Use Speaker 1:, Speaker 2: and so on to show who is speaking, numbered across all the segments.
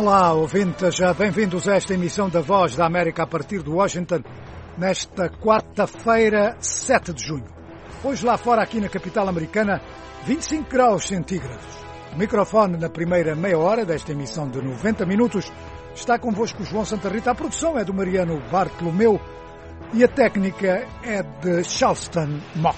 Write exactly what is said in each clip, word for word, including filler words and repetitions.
Speaker 1: Olá, ouvintes, bem-vindos a esta emissão da Voz da América a partir de Washington, nesta quarta-feira, sete de junho. Hoje lá fora, aqui na capital americana, vinte e cinco graus centígrados. O microfone na primeira meia hora desta emissão de noventa minutos está convosco João Santa Rita. A produção é do Mariano Bartolomeu e a técnica é de Charleston Mock.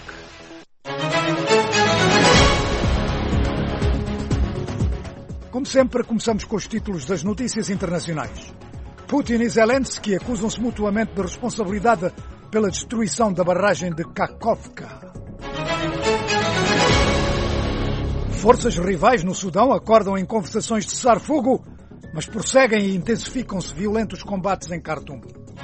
Speaker 1: Como sempre, começamos com os títulos das notícias internacionais. Putin e Zelensky acusam-se mutuamente de responsabilidade pela destruição da barragem de Kakhovka. Forças rivais no Sudão acordam em conversações de cessar-fogo, mas prosseguem e intensificam-se violentos combates em Khartoum.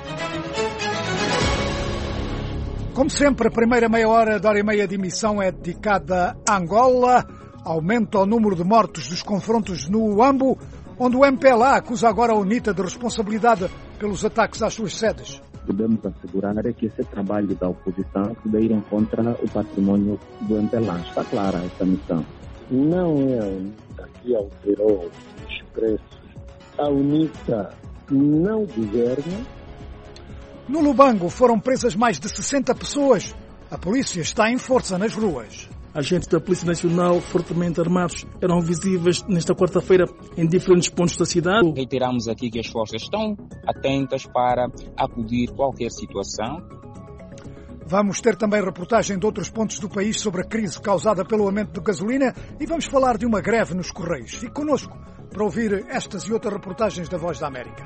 Speaker 1: Como sempre, a primeira meia hora da hora e meia de emissão é dedicada a Angola. Aumenta o número de mortos dos confrontos no Uambo, onde o M P L A acusa agora a UNITA de responsabilidade pelos ataques às suas sedes.
Speaker 2: Podemos assegurar que esse trabalho da oposição deve ir contra o patrimônio do M P L A. Está clara essa missão.
Speaker 3: Não é a UNITA que alterou os preços. A UNITA não governa.
Speaker 1: No Lubango foram presas mais de sessenta pessoas. A polícia está em força nas ruas.
Speaker 4: Agentes da Polícia Nacional, fortemente armados, eram visíveis nesta quarta-feira em diferentes pontos da cidade.
Speaker 5: Reiteramos aqui que as forças estão atentas para acudir a qualquer situação.
Speaker 1: Vamos ter também reportagem de outros pontos do país sobre a crise causada pelo aumento de gasolina e vamos falar de uma greve nos Correios. Fique connosco para ouvir estas e outras reportagens da Voz da América.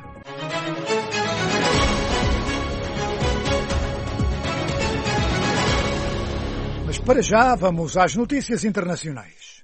Speaker 1: Mas para já, vamos às notícias internacionais.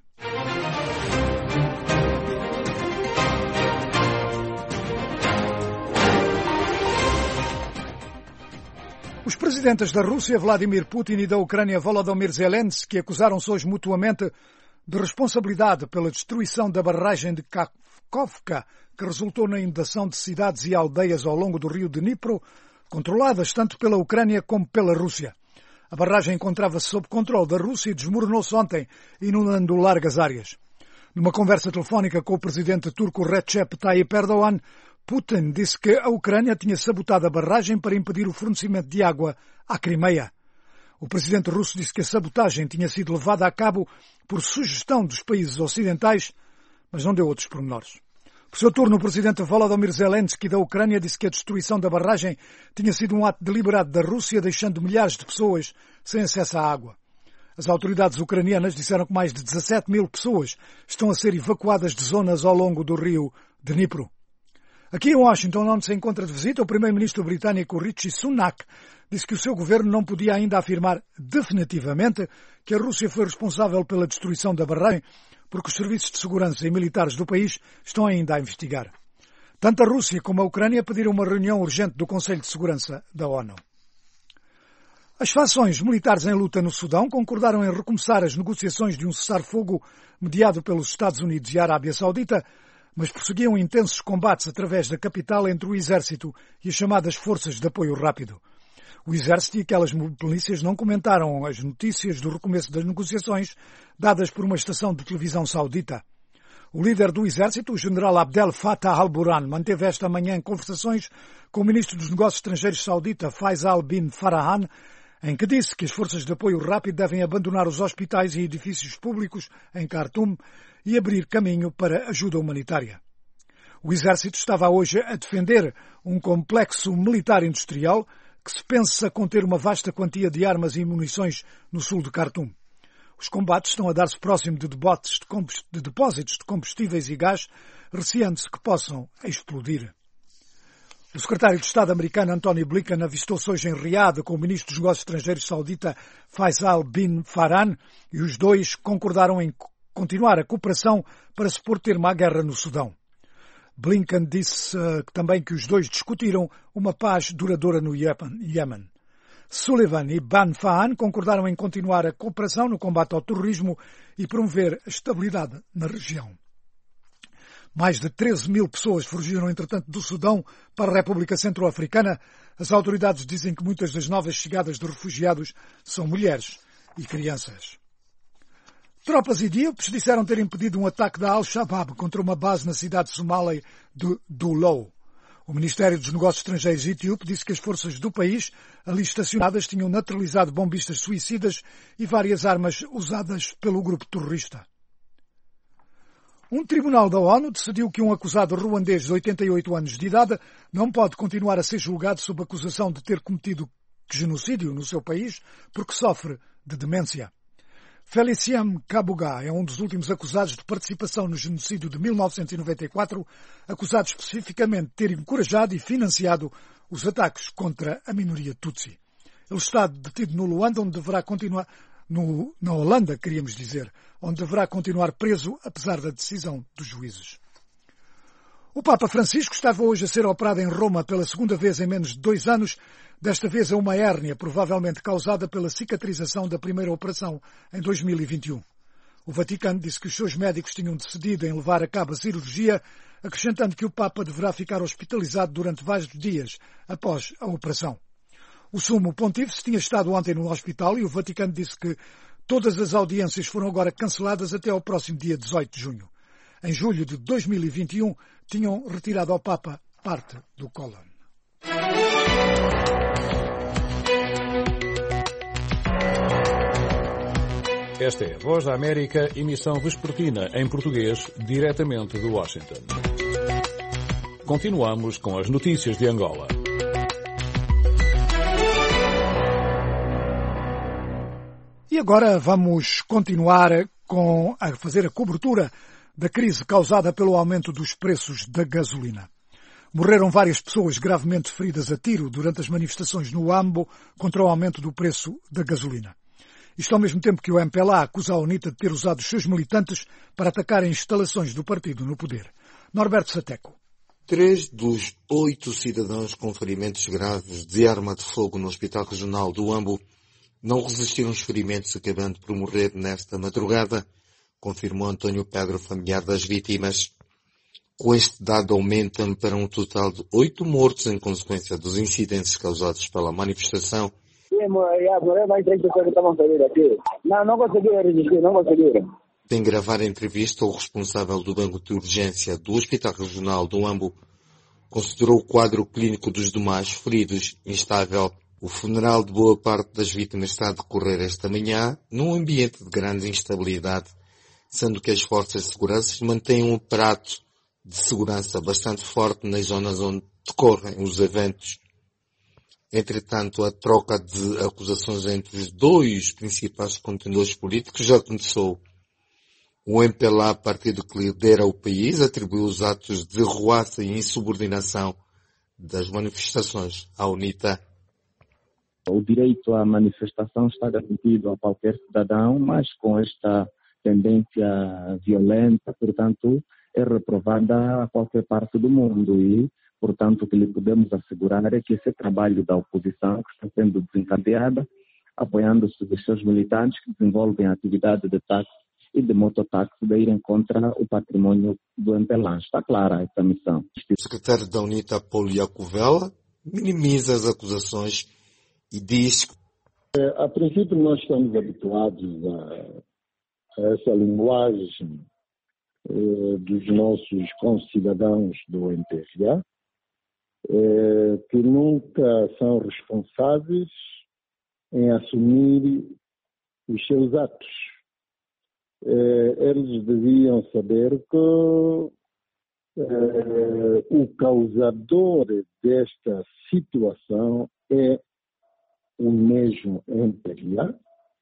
Speaker 1: Os presidentes da Rússia, Vladimir Putin, e da Ucrânia, Volodymyr Zelensky, acusaram-se hoje mutuamente de responsabilidade pela destruição da barragem de Kakhovka, que resultou na inundação de cidades e aldeias ao longo do rio Dnipro, controladas tanto pela Ucrânia como pela Rússia. A barragem encontrava-se sob controle da Rússia e desmoronou-se ontem, inundando largas áreas. Numa conversa telefónica com o presidente turco Recep Tayyip Erdogan, Putin disse que a Ucrânia tinha sabotado a barragem para impedir o fornecimento de água à Crimeia. O presidente russo disse que a sabotagem tinha sido levada a cabo por sugestão dos países ocidentais, mas não deu outros pormenores. Por seu turno, o presidente Volodymyr Zelensky da Ucrânia disse que a destruição da barragem tinha sido um ato deliberado da Rússia, deixando milhares de pessoas sem acesso à água. As autoridades ucranianas disseram que mais de dezassete mil pessoas estão a ser evacuadas de zonas ao longo do rio Dnipro. Aqui em Washington, onde se encontra de visita, o primeiro-ministro britânico Rishi Sunak disse que o seu governo não podia ainda afirmar definitivamente que a Rússia foi responsável pela destruição da barragem, porque os serviços de segurança e militares do país estão ainda a investigar. Tanto a Rússia como a Ucrânia pediram uma reunião urgente do Conselho de Segurança da ONU. As fações militares em luta no Sudão concordaram em recomeçar as negociações de um cessar-fogo mediado pelos Estados Unidos e a Arábia Saudita, mas prosseguiam intensos combates através da capital entre o exército e as chamadas forças de apoio rápido. O exército e aquelas milícias não comentaram as notícias do recomeço das negociações dadas por uma estação de televisão saudita. O líder do exército, o general Abdel Fattah al-Burhan, manteve esta manhã conversações com o ministro dos Negócios Estrangeiros saudita, Faisal bin Farhan, em que disse que as forças de apoio rápido devem abandonar os hospitais e edifícios públicos em Khartoum e abrir caminho para ajuda humanitária. O exército estava hoje a defender um complexo militar industrial que se pensa conter uma vasta quantia de armas e munições no sul de Khartoum. Os combates estão a dar-se próximo de, de depósitos de combustíveis e gás, receando-se que possam explodir. O secretário de Estado americano Antony Blinken avistou-se hoje em Riad com o ministro dos Negócios Estrangeiros saudita Faisal bin Farhan e os dois concordaram em continuar a cooperação para se pôr termo à guerra no Sudão. Blinken disse uh, também que os dois discutiram uma paz duradoura no Iémen. Sullivan e Ban Farhan concordaram em continuar a cooperação no combate ao terrorismo e promover a estabilidade na região. Mais de treze mil pessoas fugiram, entretanto, do Sudão para a República Centro-Africana. As autoridades dizem que muitas das novas chegadas de refugiados são mulheres e crianças. Tropas etíopes disseram ter impedido um ataque da Al-Shabaab contra uma base na cidade somália de Doulou. O Ministério dos Negócios Estrangeiros etíope disse que as forças do país ali estacionadas tinham neutralizado bombistas suicidas e várias armas usadas pelo grupo terrorista. Um tribunal da ONU decidiu que um acusado ruandês de oitenta e oito anos de idade não pode continuar a ser julgado sob acusação de ter cometido genocídio no seu país porque sofre de demência. Felicien Kabuga é um dos últimos acusados de participação no genocídio de mil novecentos e noventa e quatro, acusado especificamente de ter encorajado e financiado os ataques contra a minoria Tutsi. Ele está detido no Luanda, onde deverá continuar, no, na Holanda, queríamos dizer, onde deverá continuar preso, apesar da decisão dos juízes. O Papa Francisco estava hoje a ser operado em Roma pela segunda vez em menos de dois anos, desta vez a uma hérnia, provavelmente causada pela cicatrização da primeira operação em dois mil e vinte e um. O Vaticano disse que os seus médicos tinham decidido em levar a cabo a cirurgia, acrescentando que o Papa deverá ficar hospitalizado durante vários dias após a operação. O Sumo Pontífice tinha estado ontem no hospital e o Vaticano disse que todas as audiências foram agora canceladas até ao próximo dia dezoito de junho. Em julho de dois mil e vinte e um, tinham retirado ao Papa parte do cólon.
Speaker 6: Esta é a Voz da América, emissão vespertina em português, diretamente de Washington. Continuamos com as notícias de Angola.
Speaker 1: E agora vamos continuar com a fazer a cobertura da crise causada pelo aumento dos preços da gasolina. Morreram várias pessoas gravemente feridas a tiro durante as manifestações no Ambo contra o aumento do preço da gasolina. Isto ao mesmo tempo que o M P L A acusa a UNITA de ter usado os seus militantes para atacar instalações do partido no poder. Norberto Sateco.
Speaker 7: Três dos oito cidadãos com ferimentos graves de arma de fogo no Hospital Regional do Ambo não resistiram aos ferimentos, acabando por morrer nesta madrugada, confirmou António Pedro, familiar das vítimas. Com este dado aumenta para um total de oito mortos em consequência dos incidentes causados pela manifestação.
Speaker 3: Não, não conseguiram resistir, não conseguiram.
Speaker 7: Sem gravar a entrevista, o responsável do Banco de Urgência do Hospital Regional do Ambo considerou o quadro clínico dos demais feridos instável. O funeral de boa parte das vítimas está a decorrer esta manhã num ambiente de grande instabilidade, sendo que as forças de segurança mantêm um aparato de segurança bastante forte nas zonas onde decorrem os eventos. Entretanto, a troca de acusações entre os dois principais contendores políticos já começou. O M P L A, partido que lidera o país, atribuiu os atos de ruaça e insubordinação das manifestações à UNITA.
Speaker 2: O direito à manifestação está garantido a qualquer cidadão, mas com esta tendência violenta, portanto, é reprovada a qualquer parte do mundo e, portanto, o que lhe podemos assegurar é que esse trabalho da oposição que está sendo desencadeada, apoiando-se os seus militantes que desenvolvem a atividade de táxi e de mototáxi de irem contra o patrimônio do M P L A. Está clara essa missão.
Speaker 7: O secretário da UNITA, Paulo Iacovella, minimiza as acusações e diz que...
Speaker 3: A princípio nós estamos habituados a, a essa linguagem eh, dos nossos concidadãos do M P L A, eh, que nunca são responsáveis em assumir os seus atos. Eh, eles deviam saber que eh, o causador desta situação é o mesmo M P L A.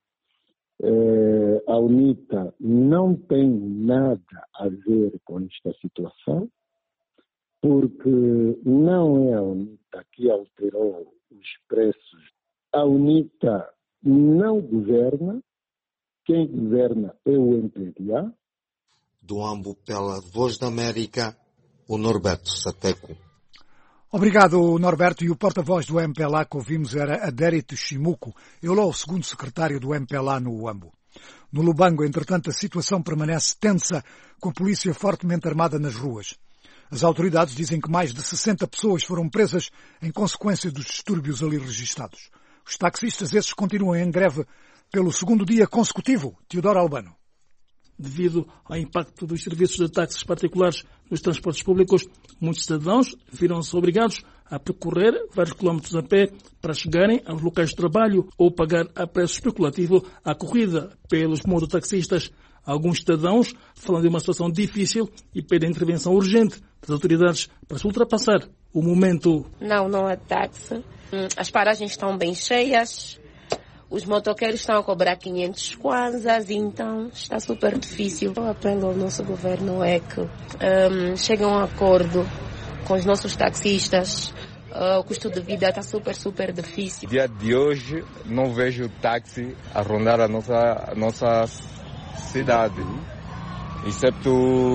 Speaker 3: Eh, a UNITA não tem nada a ver com esta situação, porque não é a UNITA que alterou os preços. A UNITA não governa, quem governa é o M P L A.
Speaker 7: Do Ambo, pela Voz da América, o Norberto Sateco.
Speaker 1: Obrigado, Norberto. E o porta-voz do M P L A que ouvimos era Adérito Chimuco. Ele é o segundo secretário do M P L A no Ambo. No Lubango, entretanto, a situação permanece tensa, com a polícia fortemente armada nas ruas. As autoridades dizem que mais de sessenta pessoas foram presas em consequência dos distúrbios ali registados. Os taxistas esses continuam em greve pelo segundo dia consecutivo. Teodoro Albano.
Speaker 4: devido ao impacto dos serviços de táxis particulares nos transportes públicos. Muitos cidadãos viram-se obrigados a percorrer vários quilómetros a pé para chegarem aos locais de trabalho ou pagar a preço especulativo a corrida pelos mototaxistas. Alguns cidadãos falam de uma situação difícil e pedem intervenção urgente das autoridades para se ultrapassar o momento.
Speaker 8: Não, não há táxi. As paragens estão bem cheias. Os motoqueiros estão a cobrar quinhentos kwanzas, então está super difícil. O apelo ao nosso governo é que um, cheguem a um acordo com os nossos taxistas. Uh, o custo de vida está super, super difícil.
Speaker 9: Dia de hoje não vejo táxi a rondar a nossa, a nossa cidade, exceto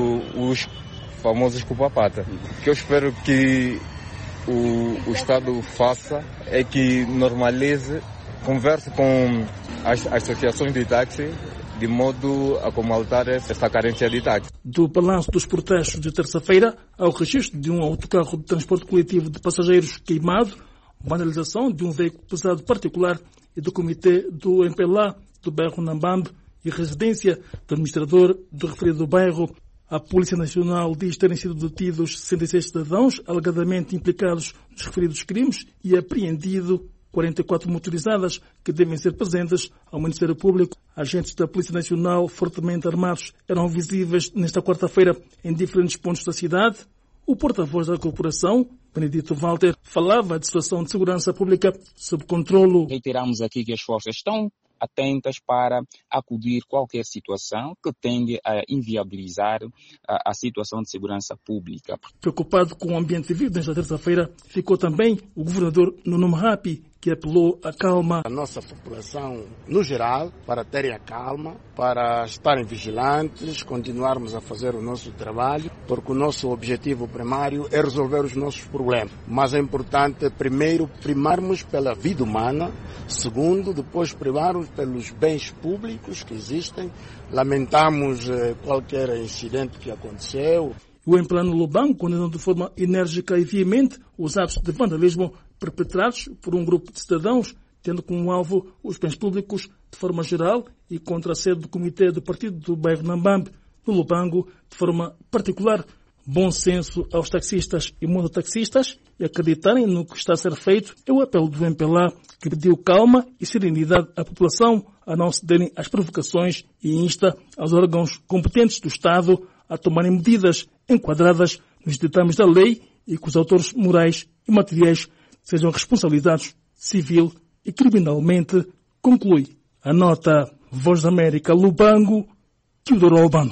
Speaker 9: os famosos culpa-pata. O que eu espero que o, o Estado faça é que normalize, converse com as associações de táxi, de modo a comatar esta carência de táxi.
Speaker 4: Do balanço dos protestos de terça-feira ao registro de um autocarro de transporte coletivo de passageiros queimado, vandalização de um veículo pesado particular e do comitê do M P L A do bairro Nambambe e residência do administrador do referido bairro. A Polícia Nacional diz terem sido detidos sessenta e seis cidadãos alegadamente implicados nos referidos crimes e apreendido quarenta e quatro motorizadas que devem ser presentes ao Ministério Público. Agentes da Polícia Nacional fortemente armados eram visíveis nesta quarta-feira em diferentes pontos da cidade. O porta-voz da corporação, Benedito Walter, falava de situação de segurança pública sob controlo.
Speaker 5: Reiteramos aqui que as forças estão atentas para acudir qualquer situação que tende a inviabilizar a, a situação de segurança pública.
Speaker 4: Preocupado com o ambiente vivido nesta terça-feira, ficou também o governador Nuno Marape, que apelou à calma.
Speaker 10: A nossa população, no geral, para terem a calma, para estarem vigilantes, continuarmos a fazer o nosso trabalho, porque o nosso objetivo primário é resolver os nossos problemas. Mas é importante, primeiro, primarmos pela vida humana, segundo, depois primarmos pelos bens públicos que existem. Lamentamos eh, qualquer incidente que aconteceu.
Speaker 4: O Emplano Lubango condenou de forma enérgica e veemente os atos de vandalismo perpetrados por um grupo de cidadãos, tendo como alvo os bens públicos de forma geral e contra a sede do Comitê do Partido do bairro Nambambe, no Lubango, de forma particular. Bom senso aos taxistas e mototaxistas e acreditarem no que está a ser feito é o apelo do M P L A, que pediu calma e serenidade à população a não cederem às provocações e insta aos órgãos competentes do Estado a tomarem medidas enquadradas nos ditames da lei e que os autores morais e materiais sejam responsabilizados civil e criminalmente, conclui a nota. Voz da América, Lubango, Teodoro Albano.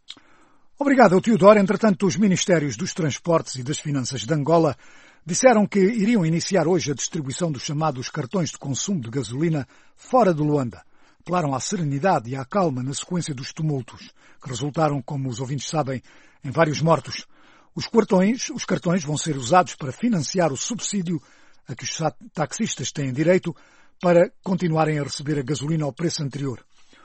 Speaker 1: Obrigado, Teodoro. Entretanto, os Ministérios dos Transportes e das Finanças de Angola disseram que iriam iniciar hoje a distribuição dos chamados cartões de consumo de gasolina fora de Luanda. Apelaram à serenidade e à calma na sequência dos tumultos, que resultaram, como os ouvintes sabem, em vários mortos. Os cartões, os cartões vão ser usados para financiar o subsídio a que os taxistas têm direito para continuarem a receber a gasolina ao preço anterior.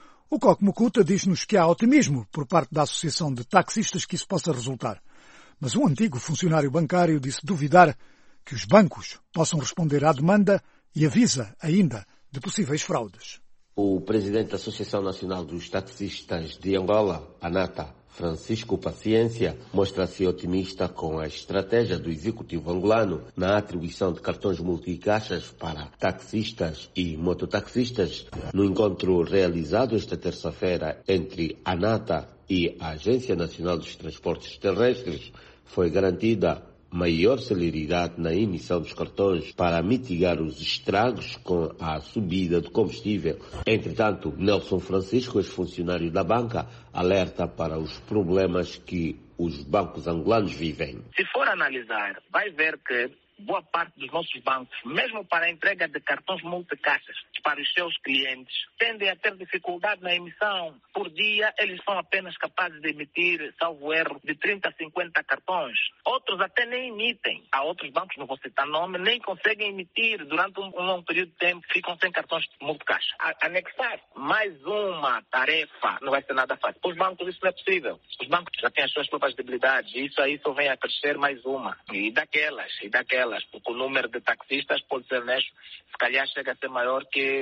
Speaker 1: O Coque Mucuta diz-nos que há otimismo por parte da Associação de Taxistas que isso possa resultar. Mas um antigo funcionário bancário disse duvidar que os bancos possam responder à demanda e avisa ainda de possíveis fraudes.
Speaker 11: O presidente da Associação Nacional dos Taxistas de Angola, ANATA, Francisco Paciência, mostra-se otimista com a estratégia do executivo angolano na atribuição de cartões multicaixas para taxistas e mototaxistas. No encontro realizado esta terça-feira entre a ANATA e a Agência Nacional dos Transportes Terrestres, foi garantida maior celeridade na emissão dos cartões para mitigar os estragos com a subida do combustível. Entretanto, Nelson Francisco, ex-funcionário da banca, alerta para os problemas que os bancos angolanos vivem.
Speaker 12: Se for analisar, vai ver que boa parte dos nossos bancos, mesmo para a entrega de cartões multicaixas para os seus clientes, tendem a ter dificuldade na emissão. Por dia, eles são apenas capazes de emitir, salvo erro, de trinta a cinquenta cartões. Outros até nem emitem. Há outros bancos, não vou citar nome, nem conseguem emitir. Durante um, um longo período de tempo, ficam sem cartões multicaixa. A, anexar mais uma tarefa não vai ser nada fácil. Para os bancos, isso não é possível. Os bancos já têm as suas próprias debilidades. E isso aí só vem a crescer mais uma. E daquelas, e daquelas. Porque o número de taxistas, pode ser honesto, se calhar chega a ser maior que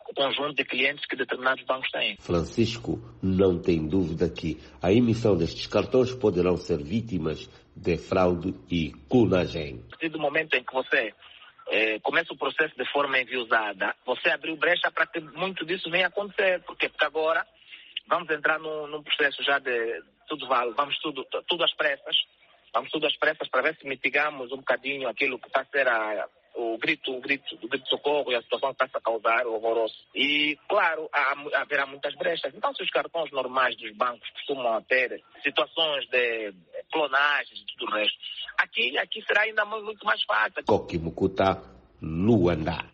Speaker 12: o conjunto de clientes que determinados bancos têm.
Speaker 11: Francisco não tem dúvida que a emissão destes cartões poderão ser vítimas de fraude e clonagem.
Speaker 12: A partir do momento em que você eh, começa o processo de forma enviosada, você abriu brecha para que muito disso venha acontecer. Porque, porque agora vamos entrar num, num processo já de tudo vale, vamos tudo, tudo às pressas, vamos tudo às pressas para ver se mitigamos um bocadinho aquilo que está a ser a, o grito, o grito, o grito de socorro e a situação que está a causar, o horroroso. E, claro, há, haverá muitas brechas. Então, se os cartões normais dos bancos costumam ter situações de clonagens e tudo o resto, aqui, aqui será ainda muito mais fácil.
Speaker 11: Koki Mukuta, Luanda.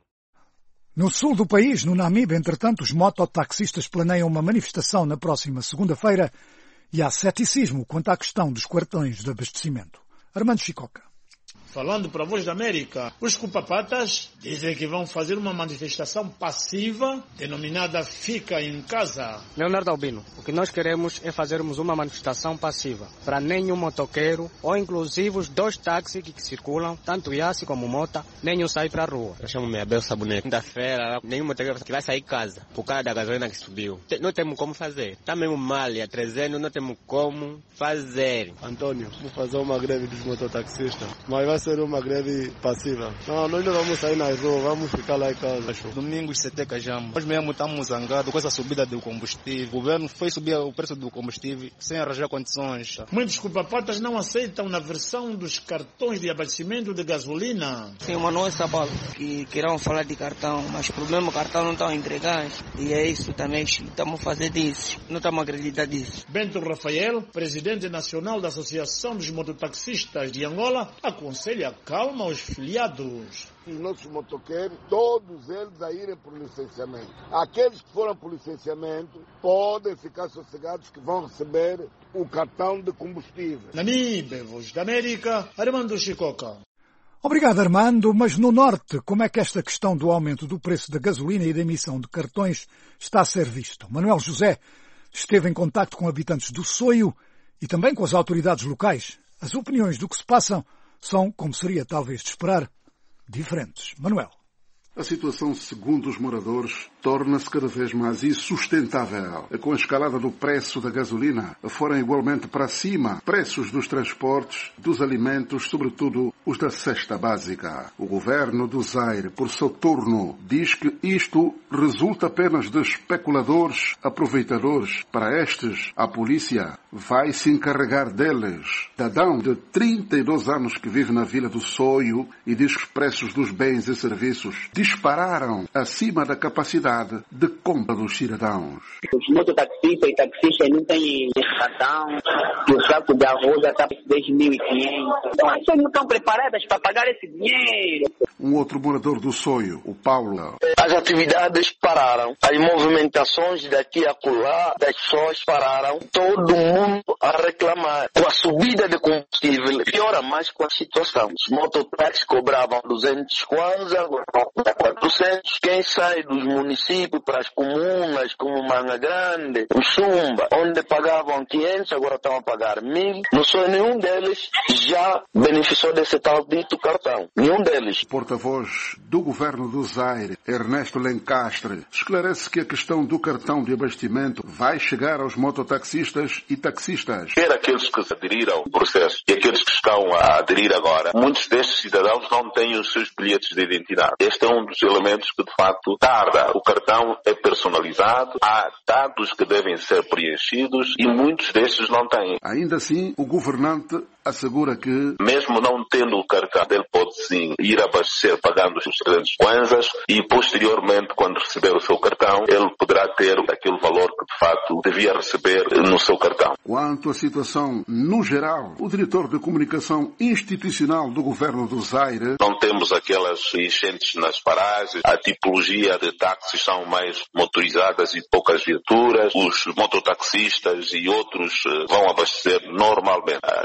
Speaker 1: No sul do país, no Namibe, entretanto, os mototaxistas planeiam uma manifestação na próxima segunda-feira e há ceticismo quanto à questão dos cartões de abastecimento. Armando Chicoca.
Speaker 13: Falando para a Voz da América, os cupapatas dizem que vão fazer uma manifestação passiva, denominada Fica em Casa.
Speaker 14: Leonardo Albino, o que nós queremos é fazermos uma manifestação passiva, para nenhum motoqueiro, ou inclusive os dois táxis que circulam, tanto Yassi como Mota, nenhum sai para a rua.
Speaker 15: Eu chamo-me Abel Sabonete. Quinta-feira, nenhum motoqueiro que vai sair de casa, por causa da gasolina que subiu. Não temos como fazer. Está mesmo mal, a trezentos, não temos como fazer.
Speaker 16: Antônio, vou fazer uma greve dos mototaxistas, mas vai ser uma greve passiva. Não, nós não vamos sair na rua, vamos ficar lá em casa.
Speaker 17: Domingos, Seteca, Jambo. Nós mesmo estamos zangados com essa subida do combustível. O governo foi subir o preço do combustível sem arranjar condições.
Speaker 13: Muitos cupapatas não aceitam na versão dos cartões de abastecimento de gasolina.
Speaker 18: Tem uma nossa Paulo, que querem falar de cartão, mas o problema é que o cartão não está entregando. E é isso também, estamos a fazer disso. Não estamos a acreditar disso.
Speaker 13: Bento Rafael, presidente nacional da Associação dos Mototaxistas de Angola, aconselha calma aos filiados.
Speaker 19: Os nossos motoqueiros, todos eles a irem por licenciamento. Aqueles que foram por licenciamento podem ficar sossegados que vão receber o cartão de combustível.
Speaker 13: Namibe, Voz da América, Armando Chicoca.
Speaker 1: Obrigado, Armando. Mas no Norte, como é que esta questão do aumento do preço da gasolina e da emissão de cartões está a ser vista? Manuel José esteve em contacto com habitantes do Soio e também com as autoridades locais. As opiniões do que se passam são, como seria talvez de esperar, diferentes. Manuel.
Speaker 20: A situação, segundo os moradores, torna-se cada vez mais insustentável. Com a escalada do preço da gasolina, foram igualmente para cima preços dos transportes, dos alimentos, sobretudo os da cesta básica. O governo do Zaire, por seu turno, diz que isto resulta apenas de especuladores aproveitadores. Para estes, a polícia vai se encarregar deles. Dadão, de trinta e dois anos, que vive na Vila do Soio e diz que os preços dos bens e serviços dispararam acima da capacidade de compra dos cidadãos.
Speaker 21: Os mototaxistas e taxistas não têm cartão, que o saco de arroz já está por dez mil e quinhentos. Então, as pessoas não estão preparadas para pagar esse dinheiro.
Speaker 20: Um outro morador do Soio, o Paulo.
Speaker 22: As atividades pararam, as movimentações daqui a acolá das pessoas pararam, todo mundo a reclamar. Com a subida de combustível, piora mais com a situação. Os mototáxis cobravam duzentos kwanza, agora quatrocentos. Quem sai dos municípios para as comunas, como Manga Grande, o Sumba, onde pagavam quinhentos, agora estão a pagar mil. Não sou nenhum deles já beneficiou desse tal dito cartão. Nenhum deles.
Speaker 20: Porta-voz do governo do Zaire, Ernesto Lencastre, esclarece que a questão do cartão de abastecimento vai chegar aos mototaxistas e taxistas.
Speaker 23: Quer aqueles que aderiram ao processo e aqueles que estão a aderir agora, muitos destes cidadãos não têm os seus bilhetes de identidade. Este é um dos elementos que, de facto, tarda. O cartão é personalizado, há dados que devem ser preenchidos e muitos destes não têm.
Speaker 20: Ainda assim, o governante assegura que,
Speaker 23: mesmo não tendo o cartão, ele pode sim ir abastecer pagando os trezentos kwanzas e posteriormente, quando receber o seu cartão, ele poderá ter aquele valor que de facto devia receber no seu cartão.
Speaker 20: Quanto à situação no geral, o diretor de comunicação institucional do governo do Zaire:
Speaker 23: não temos aquelas enchentes nas paragens, a tipologia de táxis são mais motorizadas e poucas viaturas, os mototaxistas e outros vão abastecer normalmente. A situação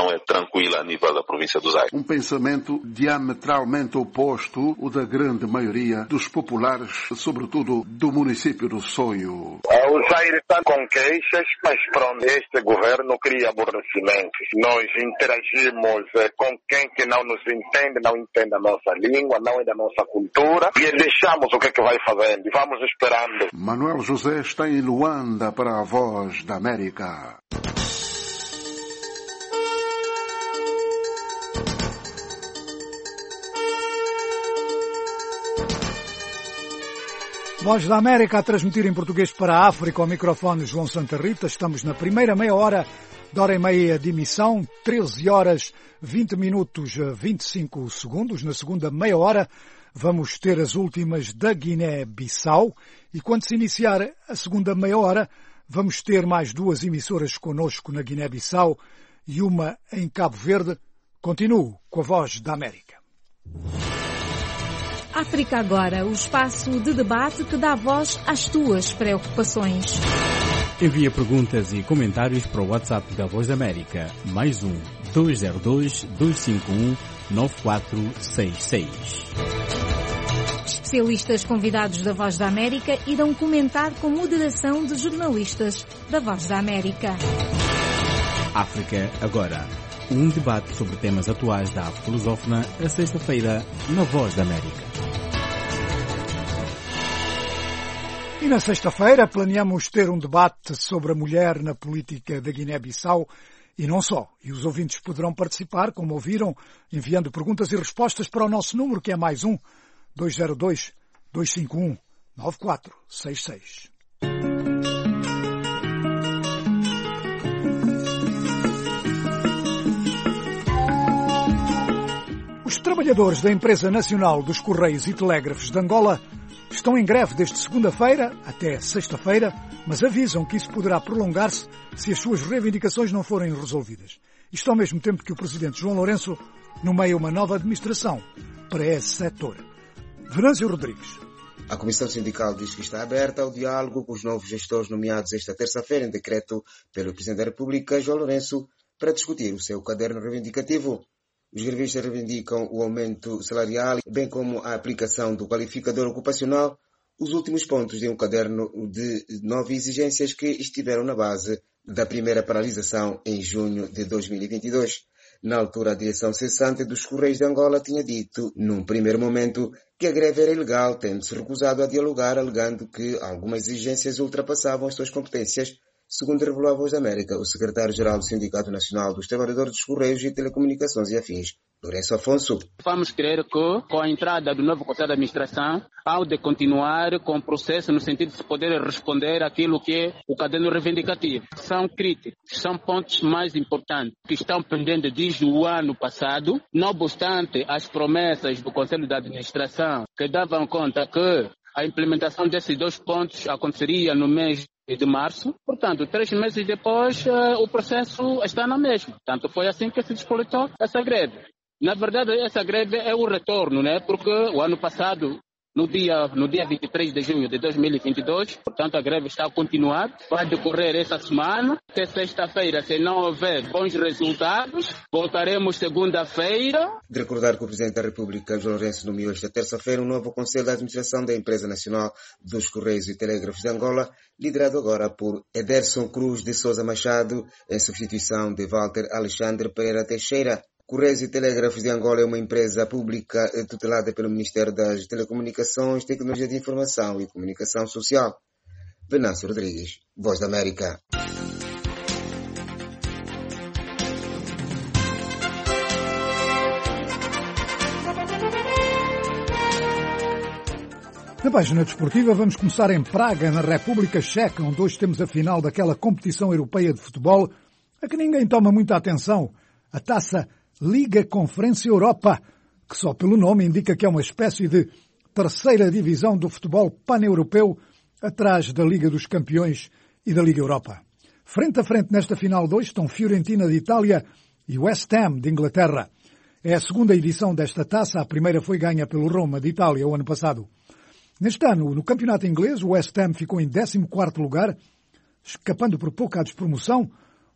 Speaker 23: situação é tranquila a nível da província do Zaire.
Speaker 20: Um pensamento diametralmente oposto o da grande maioria dos populares, sobretudo do município do Soio.
Speaker 22: O Zaire está com queixas, mas pronto, este governo cria aborrecimentos. Nós interagimos com quem que não nos entende, não entende a nossa língua, não é da nossa cultura, e deixamos o que é que vai fazendo, vamos esperando.
Speaker 20: Manuel José está em Luanda para a Voz da América.
Speaker 1: Voz da América a transmitir em português para a África, ao microfone João Santa Rita. Estamos na primeira meia hora, de hora e meia de emissão, treze horas, vinte minutos, vinte e cinco segundos. Na segunda meia hora vamos ter as últimas da Guiné-Bissau e quando se iniciar a segunda meia hora vamos ter mais duas emissoras connosco na Guiné-Bissau e uma em Cabo Verde. Continuo com a Voz da América.
Speaker 2: África Agora, o espaço de debate que dá voz às tuas preocupações.
Speaker 3: Envia perguntas e comentários para o WhatsApp da Voz da América, mais um, dois zero dois, dois cinco um, nove quatro seis seis.
Speaker 2: Especialistas convidados da Voz da América irão comentar com moderação de jornalistas da Voz da América.
Speaker 3: África Agora. Um debate sobre temas atuais da África lusófona, a sexta-feira, na Voz da América.
Speaker 1: E na sexta-feira planeamos ter um debate sobre a mulher na política da Guiné-Bissau e não só. E os ouvintes poderão participar, como ouviram, enviando perguntas e respostas para o nosso número, que é mais um, dois zero dois, dois cinco um, nove quatro seis seis. Os trabalhadores da Empresa Nacional dos Correios e Telégrafos de Angola estão em greve desde segunda-feira até sexta-feira, mas avisam que isso poderá prolongar-se se as suas reivindicações não forem resolvidas. Isto ao mesmo tempo que o Presidente João Lourenço nomeia uma nova administração para esse setor. Venâncio Rodrigues.
Speaker 6: A Comissão Sindical diz que está aberta ao diálogo com os novos gestores nomeados esta terça-feira em decreto pelo Presidente da República, João Lourenço, para discutir o seu caderno reivindicativo. Os grevistas reivindicam o aumento salarial, bem como a aplicação do qualificador ocupacional, os últimos pontos de um caderno de nove exigências que estiveram na base da primeira paralisação em junho de dois mil e vinte e dois. Na altura, a direção cessante dos Correios de Angola tinha dito, num primeiro momento, que a greve era ilegal, tendo-se recusado a dialogar, alegando que algumas exigências ultrapassavam as suas competências. Segundo revelou a Voz da América, o secretário-geral do Sindicato Nacional dos Trabalhadores dos Correios e Telecomunicações e Afins, Lourenço Afonso.
Speaker 24: Vamos crer que, com a entrada do novo Conselho de Administração, há de continuar com o processo no sentido de se poder responder àquilo que é o caderno reivindicativo. São críticos, são pontos mais importantes que estão pendentes desde o ano passado, não obstante as promessas do Conselho de Administração que davam conta que a implementação desses dois pontos aconteceria no mês de março. Portanto, três meses depois, uh, o processo está na mesma. Tanto foi assim que se despolitou essa greve. Na verdade, essa greve é o retorno, né? Porque o ano passado, no dia, no dia vinte e três de junho de dois mil e vinte e dois, portanto, a greve está a continuar. Vai decorrer essa semana. Até sexta-feira, se não houver bons resultados, voltaremos segunda-feira.
Speaker 6: De recordar que o Presidente da República, João Lourenço, nomeou esta terça-feira um novo Conselho de Administração da Empresa Nacional dos Correios e Telégrafos de Angola, liderado agora por Ederson Cruz de Sousa Machado, em substituição de Walter Alexandre Pereira Teixeira. Correios e Telégrafos de Angola é uma empresa pública tutelada pelo Ministério das Telecomunicações, Tecnologia de Informação e Comunicação Social. Venâncio Rodrigues, Voz da América.
Speaker 1: Na página desportiva vamos começar em Praga, na República Checa, onde hoje temos a final daquela competição europeia de futebol a que ninguém toma muita atenção, a taça Liga Conferência Europa, que só pelo nome indica que é uma espécie de terceira divisão do futebol pan-europeu, atrás da Liga dos Campeões e da Liga Europa. Frente a frente nesta final de hoje estão Fiorentina de Itália e West Ham de Inglaterra. É a segunda edição desta taça, a primeira foi ganha pelo Roma de Itália o ano passado. Neste ano, no campeonato inglês, o West Ham ficou em décimo quarto lugar, escapando por pouco à despromoção.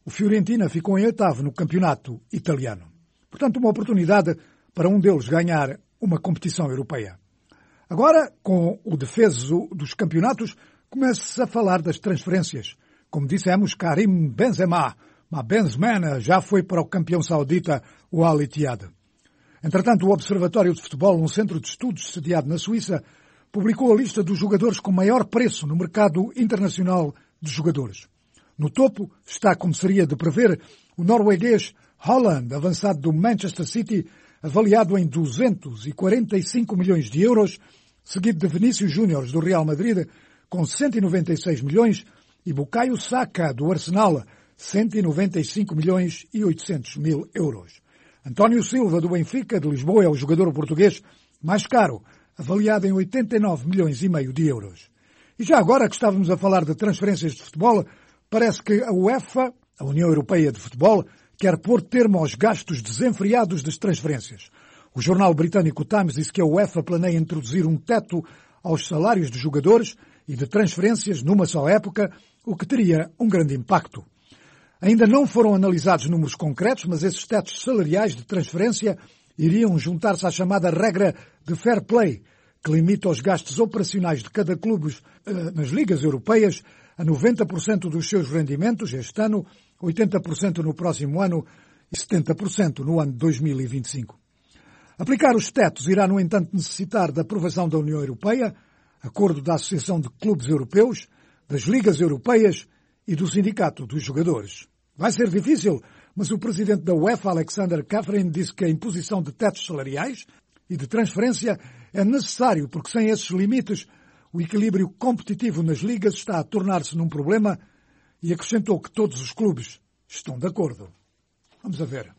Speaker 1: o Fiorentina ficou em oitavo no campeonato italiano. Portanto, uma oportunidade para um deles ganhar uma competição europeia. Agora, com o defeso dos campeonatos, começa a falar das transferências. Como dissemos, Karim Benzema, mas Benzema já foi para o campeão saudita, o Al Ittihad. Entretanto, o Observatório de Futebol, um centro de estudos sediado na Suíça, publicou a lista dos jogadores com maior preço no mercado internacional de jogadores. No topo está, como seria de prever, o norueguês Haaland, avançado do Manchester City, avaliado em duzentos e quarenta e cinco milhões de euros, seguido de Vinícius Júnior do Real Madrid, com cento e noventa e seis milhões, e Bukayo Saka, do Arsenal, cento e noventa e cinco milhões e oitocentos mil euros. António Silva, do Benfica, de Lisboa, é o jogador português mais caro, avaliado em oitenta e nove milhões e meio de euros. E já agora que estávamos a falar de transferências de futebol, parece que a UEFA, a União Europeia de Futebol, quer pôr termo aos gastos desenfreados das transferências. O jornal britânico Times disse que a UEFA planeia introduzir um teto aos salários de jogadores e de transferências numa só época, o que teria um grande impacto. Ainda não foram analisados números concretos, mas esses tetos salariais de transferência iriam juntar-se à chamada regra de fair play, que limita os gastos operacionais de cada clube eh, nas ligas europeias a noventa por cento dos seus rendimentos este ano, oitenta por cento no próximo ano e setenta por cento no ano de dois mil e vinte e cinco. Aplicar os tetos irá, no entanto, necessitar da aprovação da União Europeia, acordo da Associação de Clubes Europeus, das Ligas Europeias e do Sindicato dos Jogadores. Vai ser difícil, mas o presidente da UEFA, Alexander Cafferin, disse que a imposição de tetos salariais e de transferência é necessário, porque sem esses limites o equilíbrio competitivo nas ligas está a tornar-se num problema, e acrescentou que todos os clubes estão de acordo. Vamos a ver.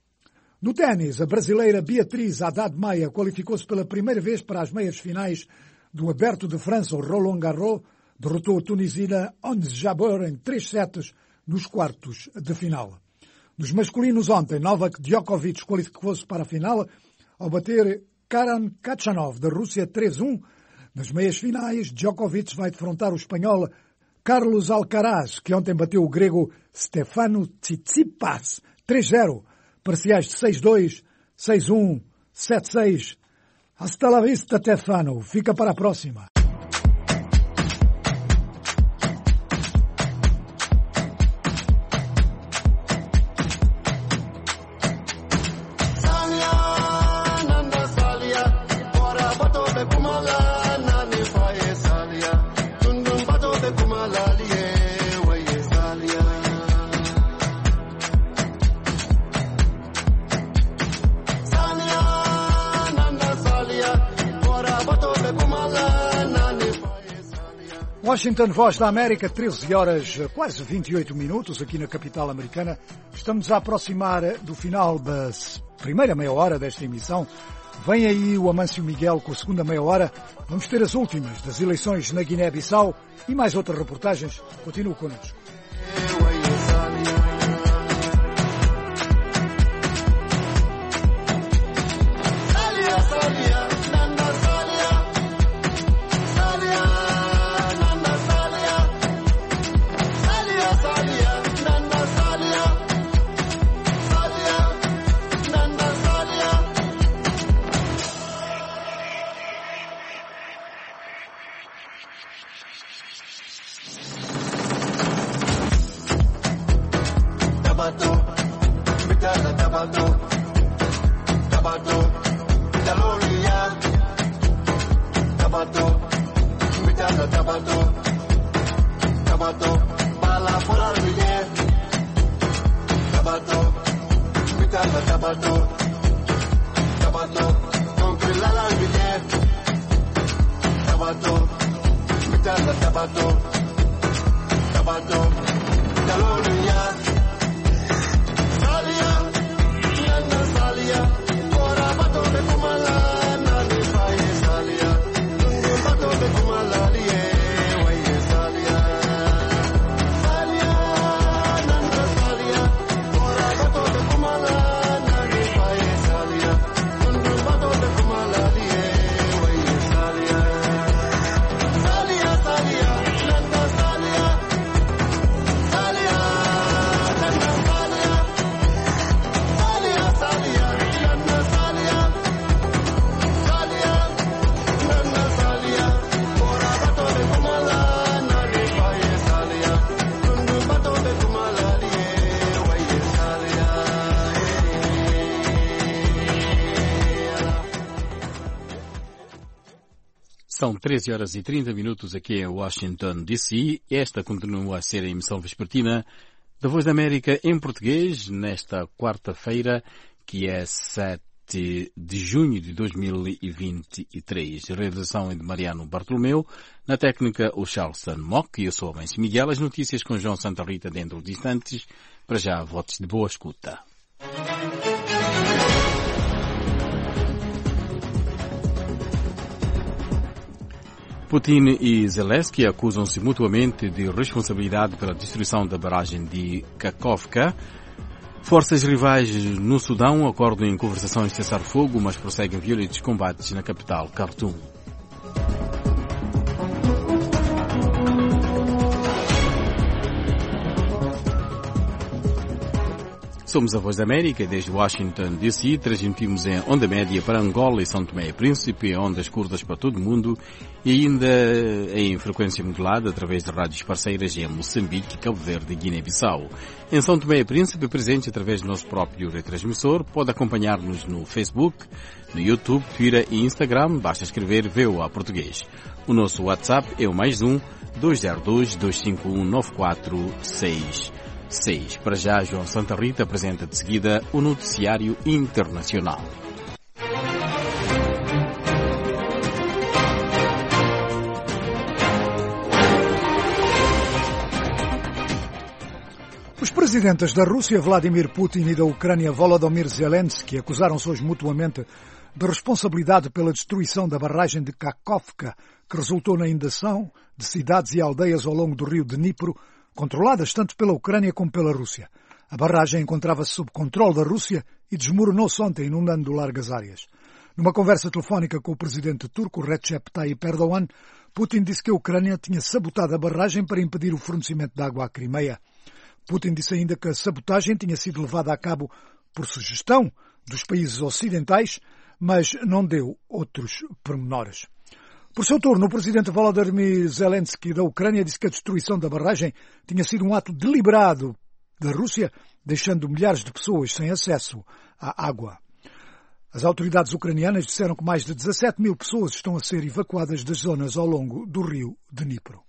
Speaker 1: No ténis, a brasileira Beatriz Haddad Maia qualificou-se pela primeira vez para as meias finais do Aberto de França, o Roland Garros, derrotou a tunisina Ons Jabeur em três sets nos quartos de final. Nos masculinos ontem, Novak Djokovic qualificou-se para a final ao bater Karan Khachanov, da Rússia, três a um. Nas meias finais, Djokovic vai defrontar o espanhol Carlos Alcaraz, que ontem bateu o grego Stefano Tsitsipas, três a zero, parciais de seis a dois, seis a um, sete a seis. Hasta la vista, Stefano. Fica para a próxima. Washington, Voz da América, treze horas, quase vinte e oito minutos, aqui na capital americana. Estamos a aproximar do final da primeira meia hora desta emissão. Vem aí o Amâncio Miguel com a segunda meia hora. Vamos ter as últimas das eleições na Guiné-Bissau e mais outras reportagens. Continue connosco.
Speaker 5: Salia,
Speaker 3: São treze horas e trinta minutos aqui em Washington, D C. Esta continua a ser a emissão vespertina da Voz da América em português, nesta quarta-feira, que é sete de junho de dois mil e vinte e três. A realização é de Mariano Bartolomeu, na técnica o Charleston Mock e eu sou o Benci Miguel. As notícias com João Santa Rita dentro de instantes. Para já, votos de boa escuta. Putin e Zelensky acusam-se mutuamente de responsabilidade pela destruição da barragem de Kakhovka. Forças rivais no Sudão acordam em conversações de cessar-fogo, mas prosseguem violentos combates na capital, Khartoum. Somos a Voz da América e desde Washington, D C transmitimos em onda média para Angola e São Tomé e Príncipe, em ondas curtas para todo o mundo e ainda em frequência modulada através de rádios parceiras em Moçambique, Cabo Verde e Guiné-Bissau. Em São Tomé e Príncipe, presente através do nosso próprio retransmissor, pode acompanhar-nos no Facebook, no YouTube, Twitter e Instagram, basta escrever V O A Português. O nosso WhatsApp é o mais um, dois zero dois, dois cinco um, nove quatro seis seis. Para já, João Santa Rita apresenta de seguida o noticiário internacional.
Speaker 1: Os presidentes da Rússia, Vladimir Putin, e da Ucrânia, Volodymyr Zelensky, acusaram-se hoje mutuamente de responsabilidade pela destruição da barragem de Kakhovka, que resultou na inundação de cidades e aldeias ao longo do rio Dnipro, controladas tanto pela Ucrânia como pela Rússia. A barragem encontrava-se sob controle da Rússia e desmoronou-se ontem, inundando largas áreas. Numa conversa telefónica com o presidente turco Recep Tayyip Erdogan, Putin disse que a Ucrânia tinha sabotado a barragem para impedir o fornecimento de água à Crimeia. Putin disse ainda que a sabotagem tinha sido levada a cabo por sugestão dos países ocidentais, mas não deu outros pormenores. Por seu turno, o presidente Volodymyr Zelensky da Ucrânia disse que a destruição da barragem tinha sido um ato deliberado da Rússia, deixando milhares de pessoas sem acesso à água. As autoridades ucranianas disseram que mais de dezassete mil pessoas estão a ser evacuadas das zonas ao longo do rio Dnipro.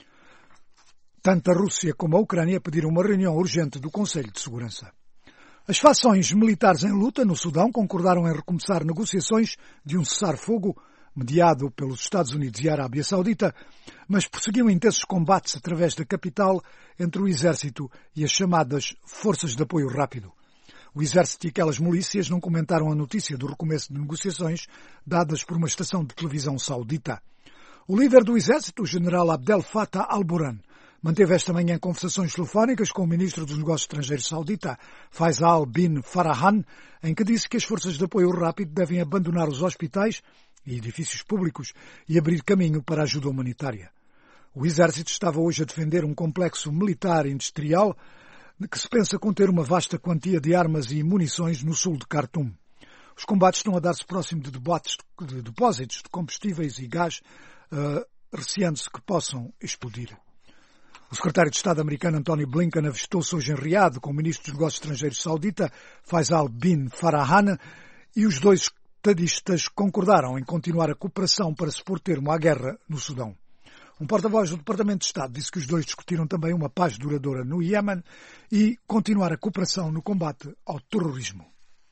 Speaker 1: Tanto a Rússia como a Ucrânia pediram uma reunião urgente do Conselho de Segurança. As fações militares em luta no Sudão concordaram em recomeçar negociações de um cessar-fogo mediado pelos Estados Unidos e a Arábia Saudita, mas prosseguiam intensos combates através da capital entre o exército e as chamadas Forças de Apoio Rápido. O exército e aquelas milícias não comentaram a notícia do recomeço de negociações dadas por uma estação de televisão saudita. O líder do exército, o general Abdel Fattah al-Burhan, manteve esta manhã conversações telefónicas com o ministro dos Negócios Estrangeiros saudita, Faisal bin Farhan, em que disse que as forças de apoio rápido devem abandonar os hospitais e edifícios públicos e abrir caminho para a ajuda humanitária. O exército estava hoje a defender um complexo militar industrial que se pensa conter uma vasta quantia de armas e munições no sul de Khartoum. Os combates estão a dar-se próximo de, debates, de depósitos de combustíveis e gás, uh, receando-se que possam explodir. O secretário de Estado americano Anthony Blinken avistou-se hoje em Riad com o ministro dos Negócios Estrangeiros saudita, Faisal bin Farhan, e os dois estadistas concordaram em continuar a cooperação para se pôr termo à guerra no Sudão. Um porta-voz do Departamento de Estado disse que os dois discutiram também uma paz duradoura no Iémen e continuar a cooperação no combate ao terrorismo.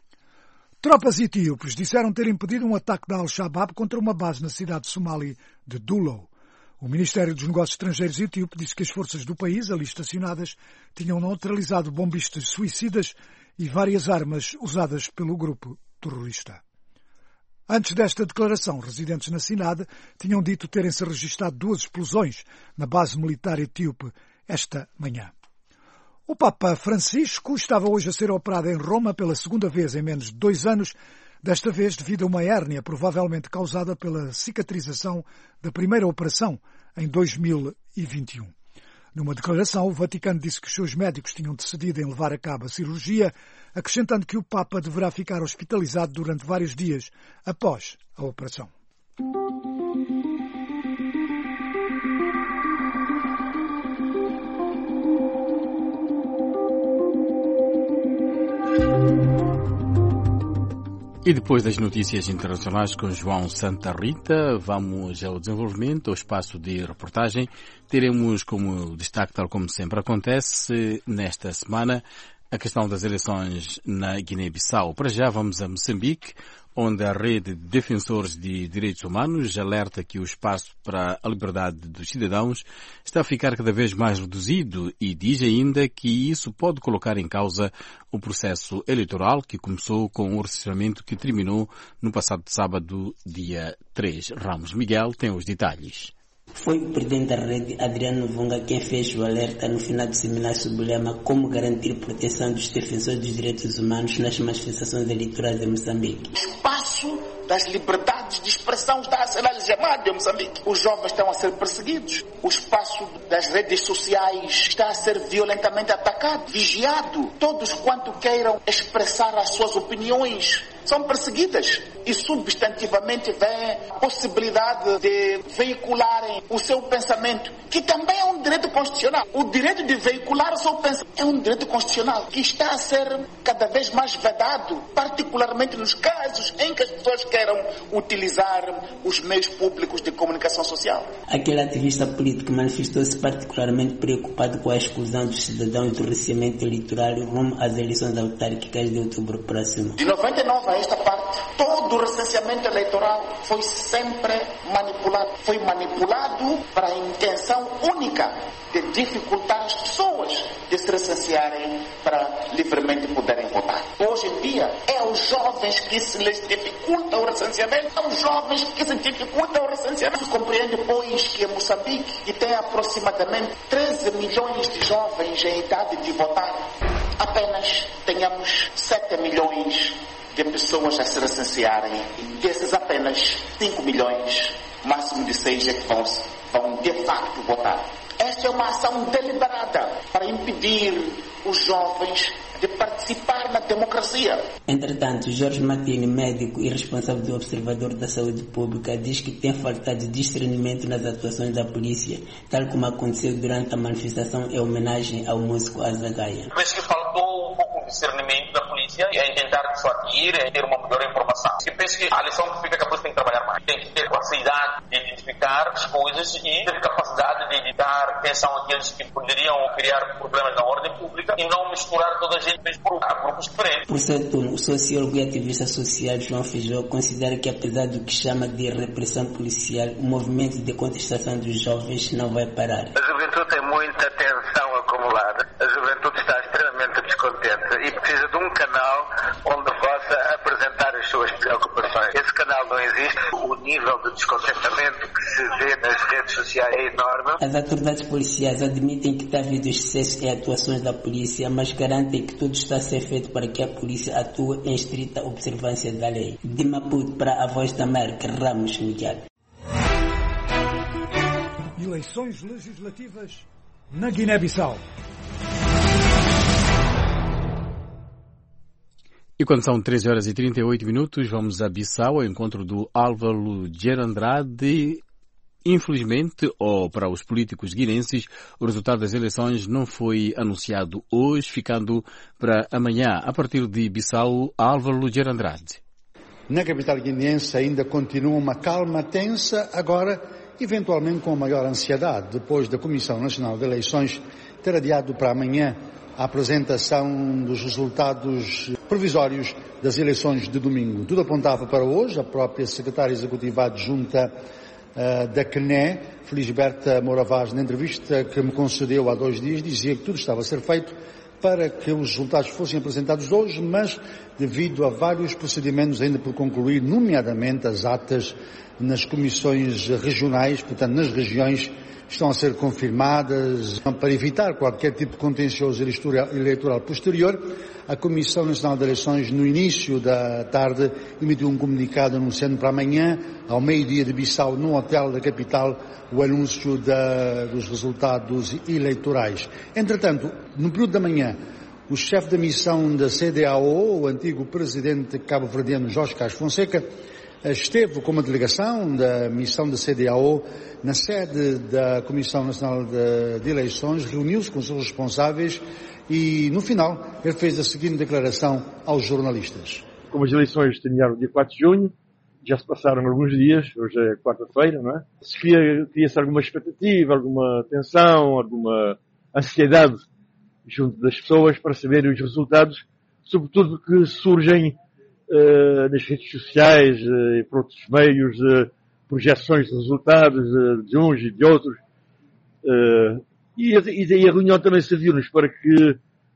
Speaker 1: Tropas etíopes disseram ter impedido um ataque da Al-Shabaab contra uma base na cidade somali de Dulo. O Ministério dos Negócios Estrangeiros etíope disse que as forças do país ali estacionadas tinham neutralizado bombistas suicidas e várias armas usadas pelo grupo terrorista. Antes desta declaração, residentes na Sinad tinham dito terem-se registado duas explosões na base militar etíope esta manhã. O Papa Francisco estava hoje a ser operado em Roma pela segunda vez em menos de dois anos, desta vez devido a uma hérnia provavelmente causada pela cicatrização da primeira operação em dois mil e vinte e um. Numa declaração, o Vaticano disse que os seus médicos tinham decidido em levar a cabo a cirurgia, acrescentando que o Papa deverá ficar hospitalizado durante vários dias após a operação.
Speaker 3: E depois das notícias internacionais com João Santa Rita, vamos ao desenvolvimento, ao espaço de reportagem. Teremos como destaque, tal como sempre acontece, nesta semana, a questão das eleições na Guiné-Bissau. Para já vamos a Moçambique, onde a rede de defensores de direitos humanos alerta que o espaço para a liberdade dos cidadãos está a ficar cada vez mais reduzido e diz ainda que isso pode colocar em causa o processo eleitoral que começou com o recenseamento que terminou no passado sábado, dia três. Ramos Miguel tem os detalhes.
Speaker 5: Foi o presidente da rede, Adriano Vunga, quem fez o alerta no final do seminário sobre o lema Como garantir proteção dos defensores dos direitos humanos nas manifestações eleitorais de Moçambique.
Speaker 7: O espaço das liberdades de expressão está a ser algemado em Moçambique. Os jovens estão a ser perseguidos. O espaço das redes sociais está a ser violentamente atacado, vigiado. Todos quanto queiram expressar as suas opiniões são perseguidas e substantivamente vem a possibilidade de veicularem o seu pensamento, que também é um direito constitucional. O direito de veicular o seu pensamento é um direito constitucional que está a ser cada vez mais vedado, particularmente nos casos em que as pessoas queiram utilizar os meios públicos de comunicação social.
Speaker 5: Aquele ativista político manifestou-se particularmente preocupado com a exclusão dos cidadãos do recenseamento eleitoral rumo às eleições autárquicas de outubro próximo.
Speaker 7: De noventa e nove a esta parte, todo o recenseamento eleitoral foi sempre manipulado. Foi manipulado para a intenção única de dificultar as pessoas de se recensearem para livremente poderem votar. Hoje em dia, é os jovens que se lhes dificulta o recenseamento, são os jovens que se dificultam o recenseamento. Se compreende, pois, que em Moçambique, que tem aproximadamente treze milhões de jovens em idade de votar, apenas tenhamos sete milhões de pessoas a se recensearem, desses apenas cinco milhões, máximo de seis é que vão, vão de facto votar. Esta é uma ação deliberada para impedir os jovens de participar na democracia.
Speaker 5: Entretanto, Jorge Matini, médico e responsável do Observador da Saúde Pública, diz que tem faltado discernimento nas atuações da polícia, tal como aconteceu durante a manifestação em homenagem ao músico Azagaia.
Speaker 8: Penso que faltou um pouco de discernimento da polícia em tentar dissuadir, em ter uma melhor informação. Eu penso que a lição que fica que a polícia tem que trabalhar mais. Tem que ter capacidade de identificar as coisas e ter capacidade de evitar quem são aqueles que poderiam criar problemas na ordem pública e não misturar toda a gente por grupos diferentes.
Speaker 5: Por seu turno, o sociólogo e ativista social João Feijó considera que, apesar do que chama de repressão policial, o movimento de contestação dos jovens não vai parar.
Speaker 9: A juventude tem muita tensão acumulada. A juventude está extremamente descontente e precisa de um canal onde possa apresentar as suas preocupações. Esse canal não existe. O nível de descontentamento que se vê nas redes sociais é enorme.
Speaker 5: As autoridades policiais admitem que está havido excesso em atuações da polícia, mas garantem que tudo está a ser feito para que a polícia atue em estrita observância da lei. De Maputo para a Voz da América, Ramos Miguel.
Speaker 1: Eleições legislativas na Guiné-Bissau.
Speaker 3: E quando são treze horas e trinta e oito minutos, vamos a Bissau, ao encontro do Álvaro Gerandrade. Infelizmente, ou para os políticos guinenses, o resultado das eleições não foi anunciado hoje, ficando para amanhã. A partir de Bissau, Álvaro Gerandrade.
Speaker 25: Na capital guineense ainda continua uma calma tensa, agora eventualmente com maior ansiedade, depois da Comissão Nacional de Eleições ter adiado para amanhã a apresentação dos resultados provisórios das eleições de domingo. Tudo apontava para hoje. A própria secretária executiva adjunta uh, da C N E, Felisberta Moravaz, na entrevista que me concedeu há dois dias, dizia que tudo estava a ser feito para que os resultados fossem apresentados hoje, mas devido a vários procedimentos ainda por concluir, nomeadamente as atas nas comissões regionais, portanto nas regiões, estão a ser confirmadas. Para evitar qualquer tipo de contencioso eleitoral posterior, a Comissão Nacional de Eleições, no início da tarde, emitiu um comunicado anunciando para amanhã, ao meio-dia de Bissau, no hotel da capital, o anúncio da, dos resultados eleitorais. Entretanto, no período da manhã, o chefe da missão da C D A O, o antigo presidente cabo-verdiano Jorge Cás Fonseca, esteve com uma delegação da missão da C D A O na sede da Comissão Nacional de, de Eleições, reuniu-se com os seus responsáveis e, no final, ele fez a seguinte declaração aos jornalistas.
Speaker 4: como as eleições terminaram no dia quatro de junho, já se passaram alguns dias, hoje é quarta-feira, não é? Se cria, cria-se alguma expectativa, alguma tensão, alguma ansiedade junto das pessoas para saberem os resultados, sobretudo que surgem uh, nas redes sociais uh, e por outros meios uh, projeções de resultados uh, de uns e de outros. Uh, e, e daí a reunião também serviu-nos para que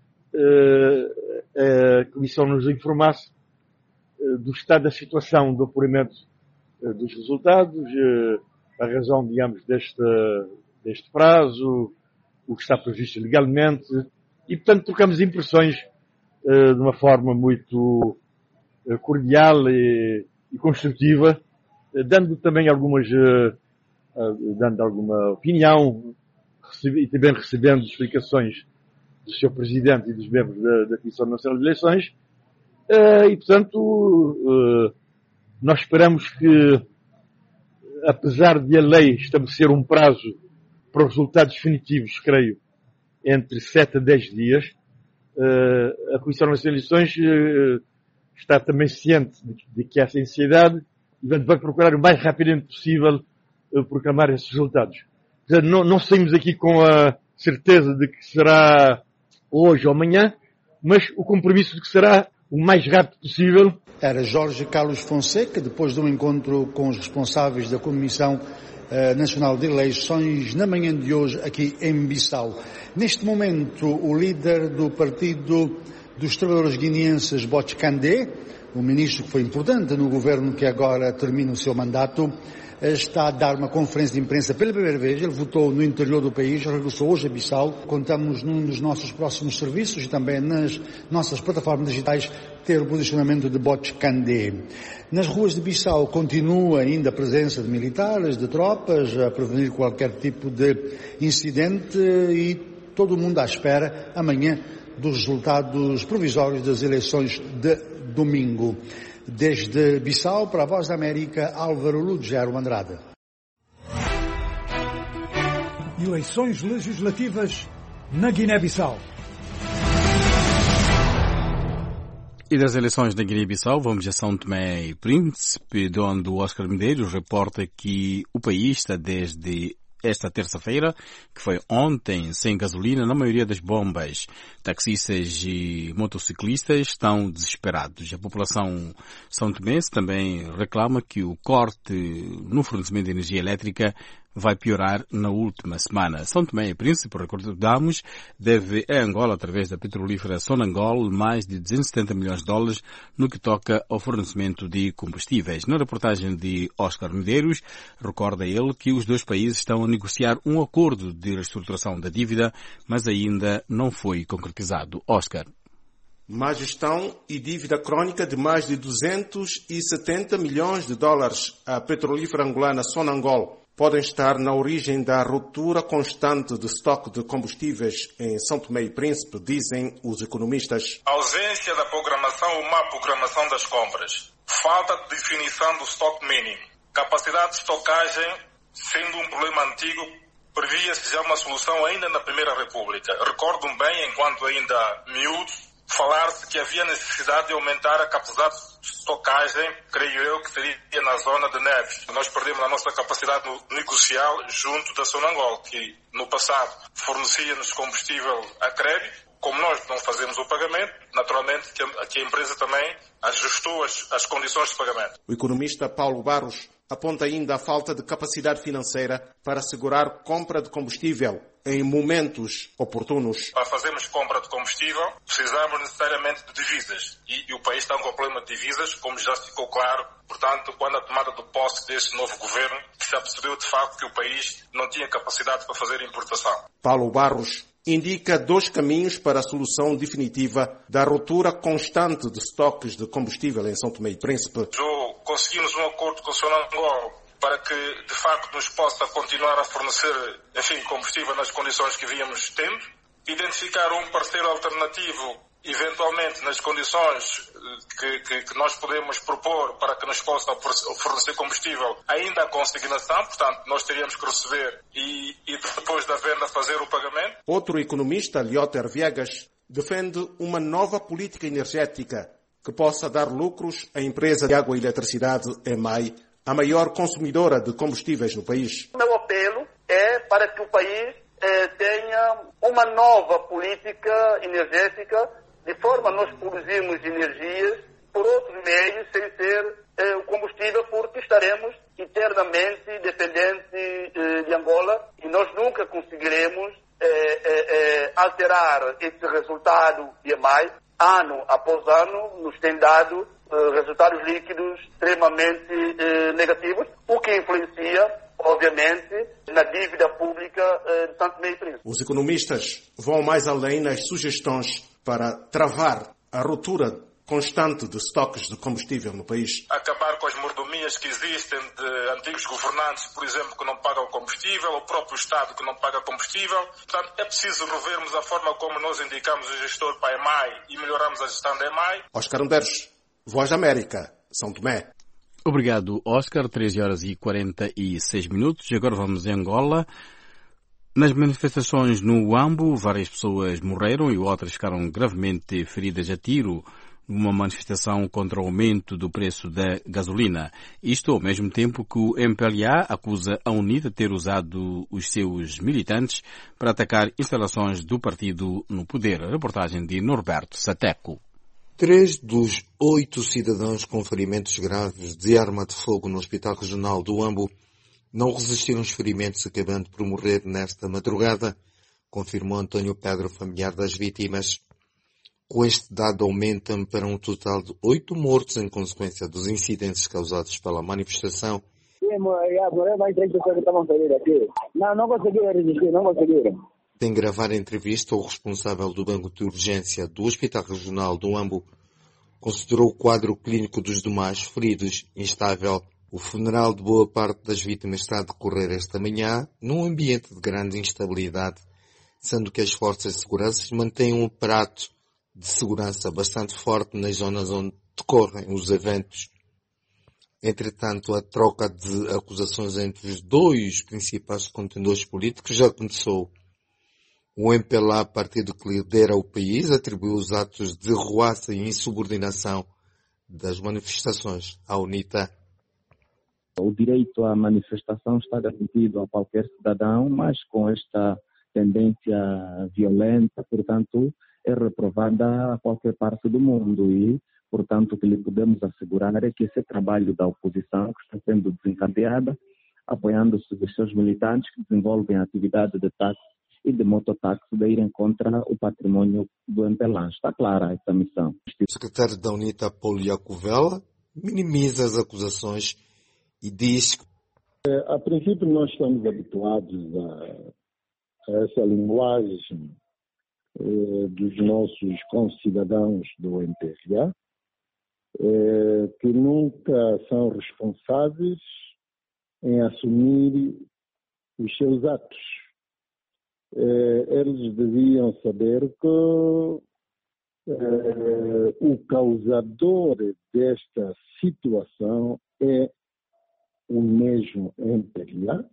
Speaker 4: uh, a Comissão nos informasse do estado da situação do apuramento uh, dos resultados, uh, a razão, digamos, deste, deste prazo, o que está previsto legalmente, e, portanto, trocamos impressões uh, de uma forma muito uh, cordial e, e construtiva, uh, dando também algumas, uh, uh, dando alguma opinião, recebe, e também recebendo explicações do senhor Presidente e dos membros da, da Comissão Nacional de Eleições. Uh, e, portanto, uh, nós esperamos que, apesar de a lei estabelecer um prazo para os resultados definitivos, creio, entre sete a dez dias, uh, a Comissão Nacional de Eleições uh, está também ciente de, de que há essa ansiedade e vai procurar o mais rapidamente possível uh, proclamar esses resultados. Portanto, não, não saímos aqui com a certeza de que será hoje ou amanhã, mas o compromisso de que será o mais rápido possível.
Speaker 25: Era Jorge Carlos Fonseca, depois de um encontro com os responsáveis da Comissão uh, Nacional de Eleições na manhã de hoje aqui em Bissau. Neste momento, o líder do Partido dos Trabalhadores Guineenses, Botch Kandé, um ministro que foi importante no governo que agora termina o seu mandato, está a dar uma conferência de imprensa pela primeira vez. Ele votou no interior do país, regressou hoje a Bissau. Contamos num dos nossos próximos serviços e também nas nossas plataformas digitais ter o posicionamento de Botch Kandé. Nas ruas de Bissau continua ainda a presença de militares, de tropas, a prevenir qualquer tipo de incidente e todo o mundo à espera amanhã dos resultados provisórios das eleições de domingo. Desde Bissau, para a Voz da América, Álvaro Lugero Andrade.
Speaker 1: Eleições legislativas na Guiné-Bissau.
Speaker 3: E das eleições da Guiné-Bissau, vamos a São Tomé e Príncipe, de onde o Oscar Medeiros reporta que o país está desde esta terça-feira, que foi ontem, sem gasolina na maioria das bombas. Taxistas e motociclistas estão desesperados. A população são-tomense também reclama que o corte no fornecimento de energia elétrica vai piorar na última semana. São Tomé e Príncipe, recordamos, deve a Angola, através da petrolífera Sonangol, mais de duzentos e setenta milhões de dólares no que toca ao fornecimento de combustíveis. Na reportagem de Oscar Medeiros, recorda ele que os dois países estão a negociar um acordo de reestruturação da dívida, mas ainda não foi concretizado. Oscar.
Speaker 10: Má gestão e dívida crónica de mais de duzentos e setenta milhões de dólares. A petrolífera angolana Sonangol podem estar na origem da ruptura constante de estoque de combustíveis em São Tomé e Príncipe, dizem os economistas.
Speaker 11: A ausência da programação ou má programação das compras. Falta de definição do estoque mínimo. Capacidade de estocagem, sendo um problema antigo, previa-se já uma solução ainda na Primeira República. Recordo-me bem, enquanto ainda miúdo, falar-se que havia necessidade de aumentar a capacidade de estocagem, creio eu, que seria na zona de Neves. Nós perdemos a nossa capacidade negocial junto da Sonangol, que no passado fornecia-nos combustível a crédito. Como nós não fazemos o pagamento, naturalmente que a, que a empresa também ajustou as, as condições de pagamento.
Speaker 10: O economista Paulo Barros aponta ainda a falta de capacidade financeira para assegurar compra de combustível em momentos oportunos.
Speaker 11: Para fazermos compra de combustível, precisamos necessariamente de divisas. E, e o país está com problema de divisas, como já ficou claro. Portanto, quando a tomada de posse deste novo governo, se percebeu de facto que o país não tinha capacidade para fazer importação.
Speaker 10: Paulo Barros indica dois caminhos para a solução definitiva da ruptura constante de estoques de combustível em São Tomé e Príncipe.
Speaker 11: Jo, conseguimos um acordo com o Sonangol para que, de facto, nos possa continuar a fornecer, enfim, combustível nas condições que víamos tendo. Identificar um parceiro alternativo, eventualmente, nas condições que, que, que nós podemos propor para que nos possa fornecer combustível ainda a consignação, portanto, nós teríamos que receber e, e depois da venda fazer o pagamento.
Speaker 10: Outro economista, Lioter Viegas, defende uma nova política energética que possa dar lucros à empresa de água e eletricidade EMAI, a maior consumidora de combustíveis no país.
Speaker 12: O meu apelo é para que o país eh, tenha uma nova política energética, de forma a nós produzirmos energias por outros meios, sem ser eh, o combustível, porque estaremos eternamente dependentes eh, de Angola e nós nunca conseguiremos eh, eh, eh, alterar esse resultado de EMAI. Ano após ano, nos tem dado eh, resultados líquidos extremamente eh, negativos, o que influencia, obviamente, na dívida pública eh, de Santo Tomé e Príncipe.
Speaker 10: Os economistas vão mais além nas sugestões para travar a ruptura constante de estoques de combustível no país.
Speaker 11: Acabar com as mordomias que existem de antigos governantes, por exemplo, que não pagam combustível, o próprio Estado que não paga combustível. Portanto, é preciso revermos a forma como nós indicamos o gestor para a EMAI e melhoramos a gestão da EMAI.
Speaker 10: Oscar Unders, Voz da América, São Tomé.
Speaker 3: Obrigado, Oscar. treze horas e quarenta e seis minutos. Agora vamos em Angola. Nas manifestações no Uambo, várias pessoas morreram e outras ficaram gravemente feridas a tiro numa manifestação contra o aumento do preço da gasolina. Isto ao mesmo tempo que o M P L A acusa a UNITA de ter usado os seus militantes para atacar instalações do partido no poder. A reportagem de Norberto Sateco.
Speaker 14: Três dos oito cidadãos com ferimentos graves de arma de fogo no Hospital Regional do Uambo não resistiram aos ferimentos, acabando por morrer nesta madrugada, confirmou António Pedro, familiar das vítimas. Com este dado aumenta para um total de oito mortos em consequência dos incidentes causados pela manifestação.
Speaker 21: Não, não conseguiram resistir, não conseguiram.
Speaker 14: Sem gravar a entrevista, o responsável do Banco de Urgência do Hospital Regional do Uambo considerou o quadro clínico dos demais feridos instável. O funeral de boa parte das vítimas está a decorrer esta manhã num ambiente de grande instabilidade, sendo que as forças de segurança mantêm um aparato de segurança bastante forte nas zonas onde decorrem os eventos. Entretanto, a troca de acusações entre os dois principais contendores políticos já começou. O M P L A, partido que lidera o país, atribuiu os atos de ruaça e insubordinação das manifestações à UNITA.
Speaker 15: O direito à manifestação está garantido a qualquer cidadão, mas com esta tendência violenta, portanto, é reprovada a qualquer parte do mundo e, portanto, o que lhe podemos assegurar é que esse trabalho da oposição que está sendo desencadeada, apoiando-se dos seus militantes que desenvolvem a atividade de táxi e de mototáxi de irem contra o patrimônio do M P L A. Está clara essa missão.
Speaker 14: O secretário da UNITA, Paulo Iacovella, minimiza as acusações e diz que...
Speaker 16: A princípio nós estamos habituados a, a essa linguagem eh, dos nossos concidadãos do M P L A, eh, que nunca são responsáveis em assumir os seus atos. Eh, eles deviam saber que eh, o causador desta situação é o mesmo M P L A.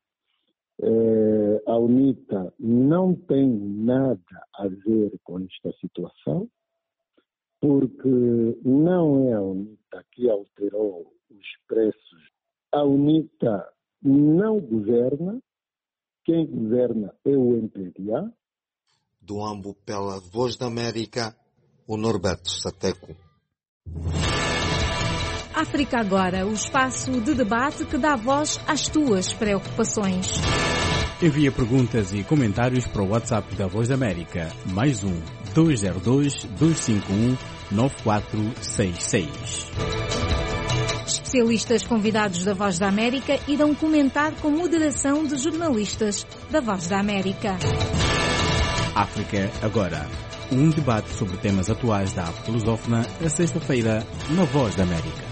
Speaker 16: Eh, a UNITA não tem nada a ver com esta situação, porque não é a UNITA que alterou os preços. A UNITA não governa. Quem governa é o M P L A.
Speaker 14: Do Uambo, pela Voz da América, o Norberto Sateco.
Speaker 2: África Agora, o espaço de debate que dá voz às tuas preocupações.
Speaker 3: Envia perguntas e comentários para o WhatsApp da Voz da América, mais um dois zero dois, dois cinco um, nove quatro seis seis.
Speaker 2: Especialistas convidados da Voz da América irão comentar com moderação de jornalistas da Voz da América.
Speaker 3: África Agora, um debate sobre temas atuais da África lusófona, a sexta-feira, na Voz da América.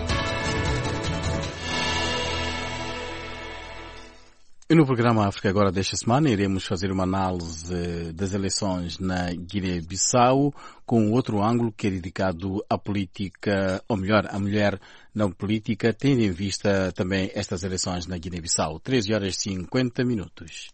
Speaker 3: E no programa África Agora desta semana iremos fazer uma análise das eleições na Guiné-Bissau com outro ângulo que é dedicado à política, ou melhor, à mulher na política, tendo em vista também estas eleições na Guiné-Bissau. treze horas e cinquenta minutos.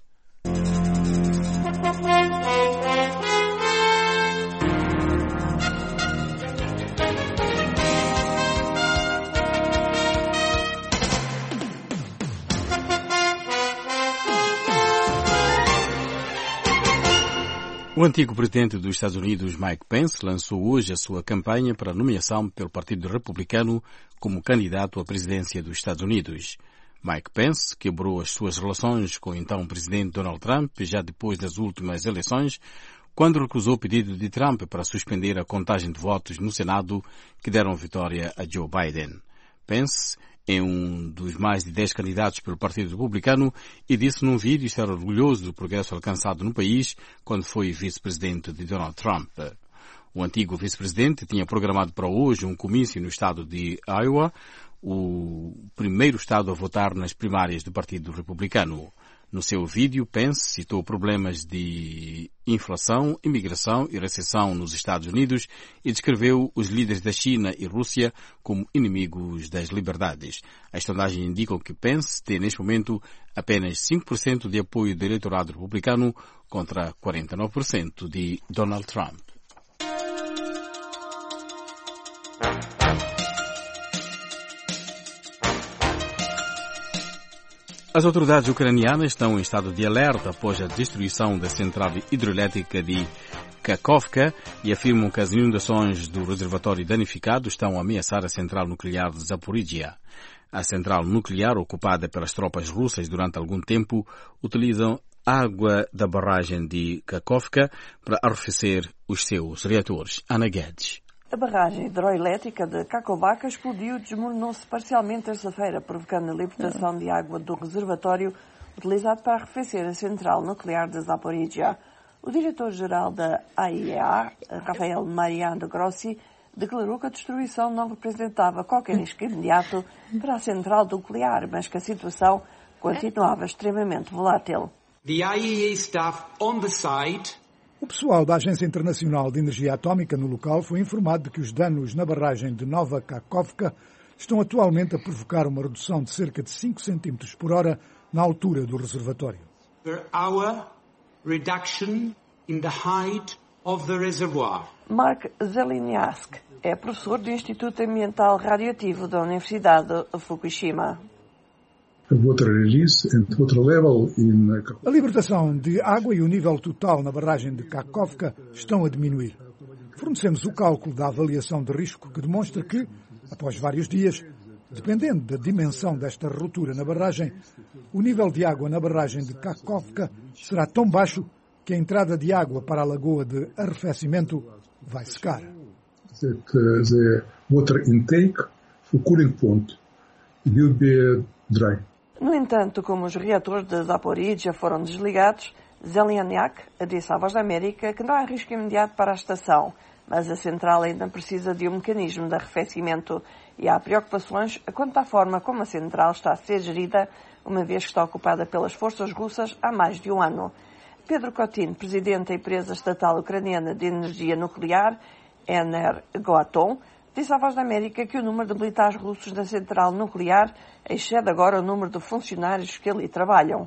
Speaker 3: O antigo presidente dos Estados Unidos, Mike Pence, lançou hoje a sua campanha para a nomeação pelo Partido Republicano como candidato à presidência dos Estados Unidos. Mike Pence quebrou as suas relações com o então presidente Donald Trump já depois das últimas eleições, quando recusou o pedido de Trump para suspender a contagem de votos no Senado que deram vitória a Joe Biden. Pence é um dos mais de dez candidatos pelo Partido Republicano e disse num vídeo estar orgulhoso do progresso alcançado no país quando foi vice-presidente de Donald Trump. O antigo vice-presidente tinha programado para hoje um comício no estado de Iowa, o primeiro estado a votar nas primárias do Partido Republicano. No seu vídeo, Pence citou problemas de inflação, imigração e recessão nos Estados Unidos e descreveu os líderes da China e Rússia como inimigos das liberdades. As sondagens indicam que Pence tem neste momento apenas cinco por cento de apoio do eleitorado republicano contra quarenta e nove por cento de Donald Trump. As autoridades ucranianas estão em estado de alerta após a destruição da central hidroelétrica de Kakhovka e afirmam que as inundações do reservatório danificado estão a ameaçar a central nuclear de Zaporizhia. A central nuclear, ocupada pelas tropas russas durante algum tempo, utiliza água da barragem de Kakhovka para arrefecer os seus reatores. Ana Guedes.
Speaker 13: A barragem hidroelétrica de Kakhovka explodiu e desmoronou-se parcialmente terça-feira, provocando a libertação de água do reservatório utilizado para arrefecer a central nuclear de Zaporizhia. O diretor-geral da A I E A, Rafael Mariano Grossi, declarou que a destruição não representava qualquer risco imediato para a central nuclear, mas que a situação continuava extremamente volátil.
Speaker 17: The I A E A staff on the site
Speaker 1: O pessoal da Agência Internacional de Energia Atómica no local foi informado de que os danos na barragem de Nova Kakhovka estão atualmente a provocar uma redução de cerca de cinco centímetros por hora na altura do reservatório.
Speaker 17: per hour reduction in the height of the reservoir.
Speaker 13: Mark Zeleniask é professor do Instituto Ambiental Radioativo da Universidade de Fukushima. A
Speaker 1: libertação de água e o nível total na barragem de Kakhovka estão a diminuir. Fornecemos o cálculo da avaliação de risco que demonstra que, após vários dias, dependendo da dimensão desta ruptura na barragem, o nível de água na barragem de Kakhovka será tão baixo que a entrada de água para a lagoa de arrefecimento vai secar.
Speaker 18: The water intake for cooling point will be dry.
Speaker 13: No entanto, como os reatores de Zaporizhia foram desligados, Zeleniak disse à Voz da América que não há risco imediato para a estação, mas a central ainda precisa de um mecanismo de arrefecimento e há preocupações quanto à forma como a central está a ser gerida, uma vez que está ocupada pelas forças russas há mais de um ano. Pedro Kotin, presidente da empresa estatal ucraniana de energia nuclear, Energoatom, disse à Voz da América que o número de militares russos na central nuclear excede agora o número de funcionários que ali trabalham.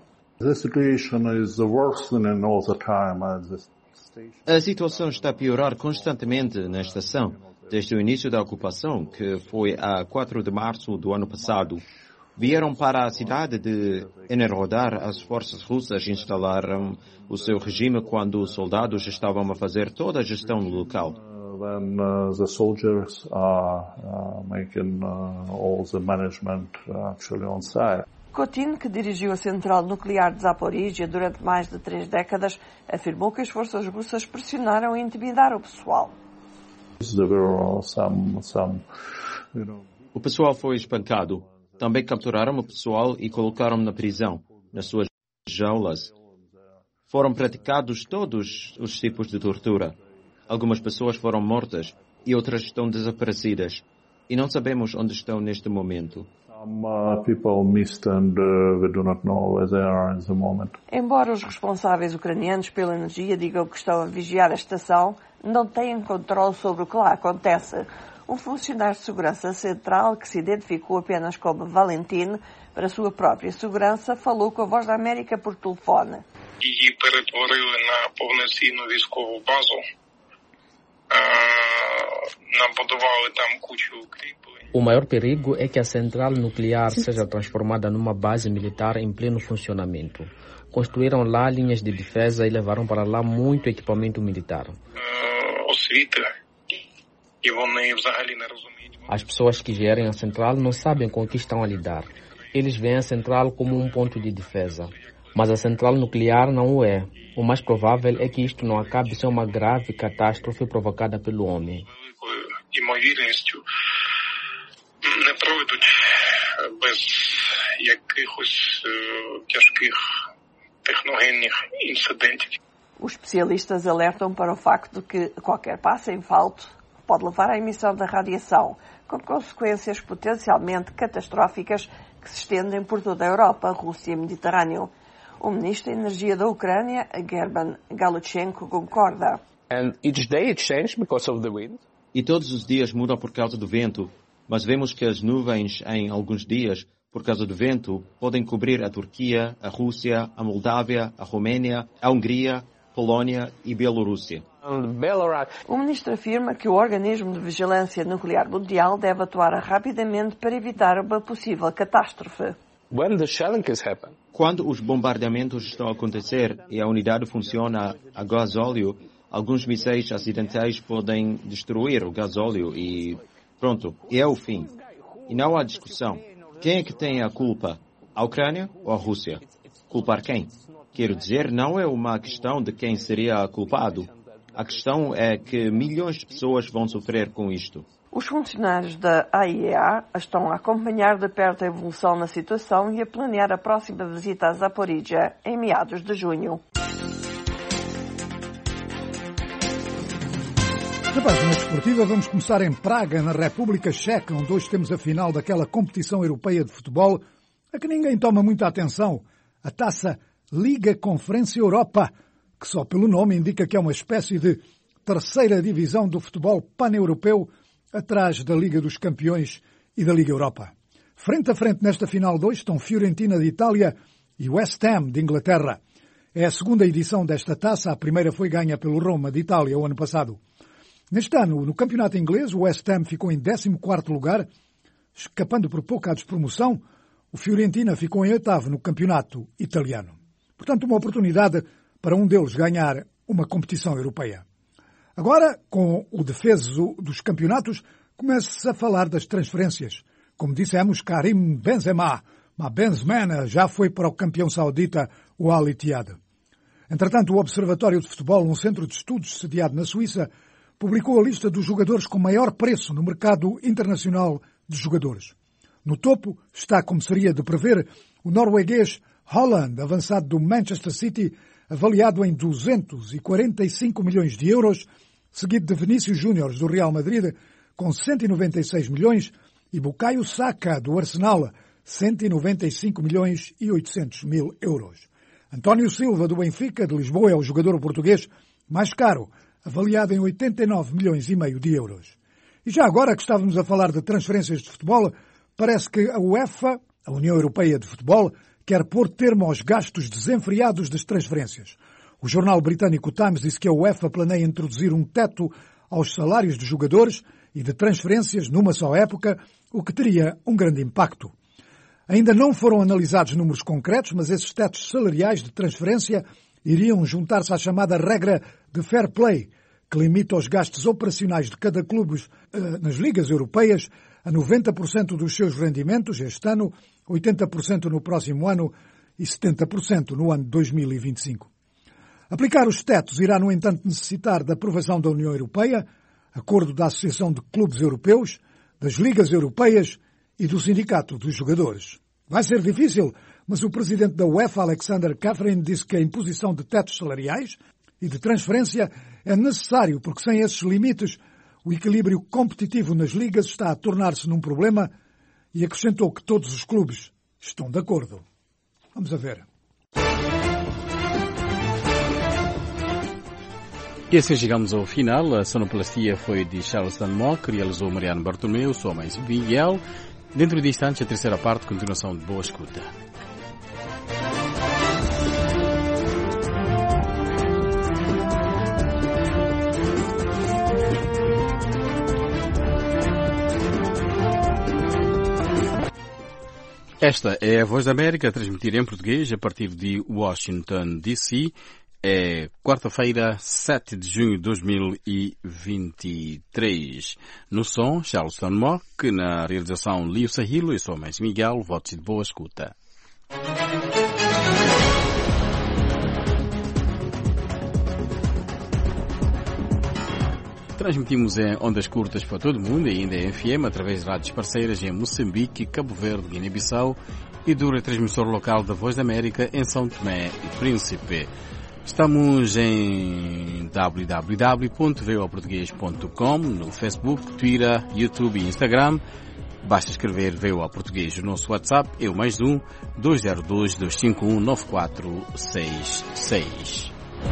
Speaker 19: A situação está a piorar constantemente na estação, desde o início da ocupação, que foi a quatro de março do ano passado. Vieram para a cidade de Enerhodar, as forças russas instalaram o seu regime quando os soldados estavam a fazer toda a gestão no local.
Speaker 23: When uh, the soldiers are uh, making uh, all the management actually on site.
Speaker 13: Kotin, que dirigiu a central nuclear de Zaporizhia durante mais de três décadas, afirmou que as forças russas pressionaram e intimidaram o pessoal.
Speaker 23: There were some, some, you know...
Speaker 19: O pessoal foi espancado. Também capturaram o pessoal e colocaram na prisão, nas suas jaulas. Foram praticados todos os tipos de tortura. Algumas pessoas foram mortas e outras estão desaparecidas. E não sabemos onde estão neste momento.
Speaker 23: Some uh, people missed and uh, we do not know where they are at the moment.
Speaker 13: Embora os responsáveis ucranianos pela energia digam que estão a vigiar a estação, não têm controle sobre o que lá acontece. Um funcionário de segurança central, que se identificou apenas como Valentin, para sua própria segurança, falou com a Voz da América por telefone.
Speaker 11: Її перетворили на повноцінну військову базу.
Speaker 6: O maior perigo é que a central nuclear seja transformada numa base militar em pleno funcionamento. Construíram lá linhas de defesa e levaram para lá muito equipamento militar. As pessoas que gerem a central não sabem com o que estão a lidar. Eles veem a central como um ponto de defesa. Mas a central nuclear não o é. O mais provável é que isto não acabe sem uma grave catástrofe provocada pelo homem.
Speaker 13: Os especialistas alertam para o facto de que qualquer passo em falso pode levar à emissão da radiação, com consequências potencialmente catastróficas que se estendem por toda a Europa, Rússia e Mediterrâneo. O ministro da Energia da Ucrânia, German Galuchenko, concorda.
Speaker 7: And each day it changed because of the wind.
Speaker 19: E todos os dias mudam por causa do vento, mas vemos que as nuvens, em alguns dias, por causa do vento, podem cobrir a Turquia, a Rússia, a Moldávia, a Romênia, a Hungria, Polónia e Bielorrússia.
Speaker 13: O ministro afirma que o Organismo de Vigilância Nuclear Mundial deve atuar rapidamente para evitar uma possível catástrofe.
Speaker 7: When the shelling is happening.
Speaker 19: Quando os bombardeamentos estão a acontecer e a unidade funciona a gasóleo, alguns mísseis acidentais podem destruir o gasóleo e pronto, é o fim. E não há discussão. Quem é que tem a culpa? A Ucrânia ou a Rússia? Culpar quem? Quero dizer, não é uma questão de quem seria culpado. A questão é que milhões de pessoas vão sofrer com isto.
Speaker 13: Os funcionários da A I E A estão a acompanhar de perto a evolução na situação e a planear a próxima visita a Zaporizhia em meados de junho.
Speaker 1: Na página desportiva vamos começar em Praga, na República Checa, onde hoje temos a final daquela competição europeia de futebol a que ninguém toma muita atenção, a taça Liga Conferência Europa, que só pelo nome indica que é uma espécie de terceira divisão do futebol pan-europeu atrás da Liga dos Campeões e da Liga Europa. Frente a frente nesta final de hoje estão Fiorentina de Itália e West Ham de Inglaterra. É a segunda edição desta taça, a primeira foi ganha pelo Roma de Itália o ano passado. Neste ano, no campeonato inglês, o West Ham ficou em décimo quarto lugar, escapando por pouco à despromoção. O Fiorentina ficou em oitavo no campeonato italiano. Portanto, uma oportunidade para um deles ganhar uma competição europeia. Agora, com o defeso dos campeonatos, começa-se a falar das transferências. Como dissemos, Karim Benzema, mas Benzema já foi para o campeão saudita, o Al Ittihad. Entretanto, o Observatório de Futebol, um centro de estudos sediado na Suíça, publicou a lista dos jogadores com maior preço no mercado internacional de jogadores. No topo está, como seria de prever, o norueguês Haaland, avançado do Manchester City, avaliado em duzentos e quarenta e cinco milhões de euros, seguido de Vinícius Júnior do Real Madrid, com cento e noventa e seis milhões, e Bukayo Saka, do Arsenal, cento e noventa e cinco milhões e oitocentos mil euros. António Silva, do Benfica, de Lisboa, é o jogador português mais caro, avaliado em oitenta e nove milhões e meio de euros. E já agora que estávamos a falar de transferências de futebol, parece que a UEFA, a União Europeia de Futebol, quer pôr termo aos gastos desenfreados das transferências. O jornal britânico Times disse que a UEFA planeia introduzir um teto aos salários dos jogadores e de transferências numa só época, o que teria um grande impacto. Ainda não foram analisados números concretos, mas esses tetos salariais de transferência iriam juntar-se à chamada regra de fair play, que limita os gastos operacionais de cada clube uh, nas ligas europeias a noventa por cento dos seus rendimentos este ano, oitenta por cento no próximo ano e setenta por cento no ano de dois mil e vinte e cinco. Aplicar os tetos irá, no entanto, necessitar da aprovação da União Europeia, acordo da Associação de Clubes Europeus, das Ligas Europeias e do Sindicato dos Jogadores. Vai ser difícil, mas o presidente da UEFA, Alexander Catherine, disse que a imposição de tetos salariais e de transferência é necessário porque sem esses limites o equilíbrio competitivo nas ligas está a tornar-se num problema e acrescentou que todos os clubes estão de acordo. Vamos a ver.
Speaker 3: E assim chegamos ao final. A sonoplastia foi de Charles Danmock, realizou Mariano Bartolomeu, sou a mãe Miguel. Dentro de instantes, a terceira parte, continuação de boa escuta. Esta é a Voz da América, a transmitir em português a partir de Washington, D C É quarta-feira, sete de junho de dois mil e vinte e três. No som, Charleston Mock, na realização Lio Sahilo, eu sou mais Miguel, votos de boa escuta. Transmitimos em ondas curtas para todo o mundo e ainda em F M através de rádios parceiras em Moçambique, Cabo Verde, Guiné-Bissau e do retransmissor local da Voz da América em São Tomé e Príncipe. Estamos em w w w ponto v o português ponto com, no Facebook, Twitter, YouTube e Instagram. Basta escrever V O A Português. O nosso WhatsApp é o mais um dois zero dois, dois cinco um, nove quatro seis seis.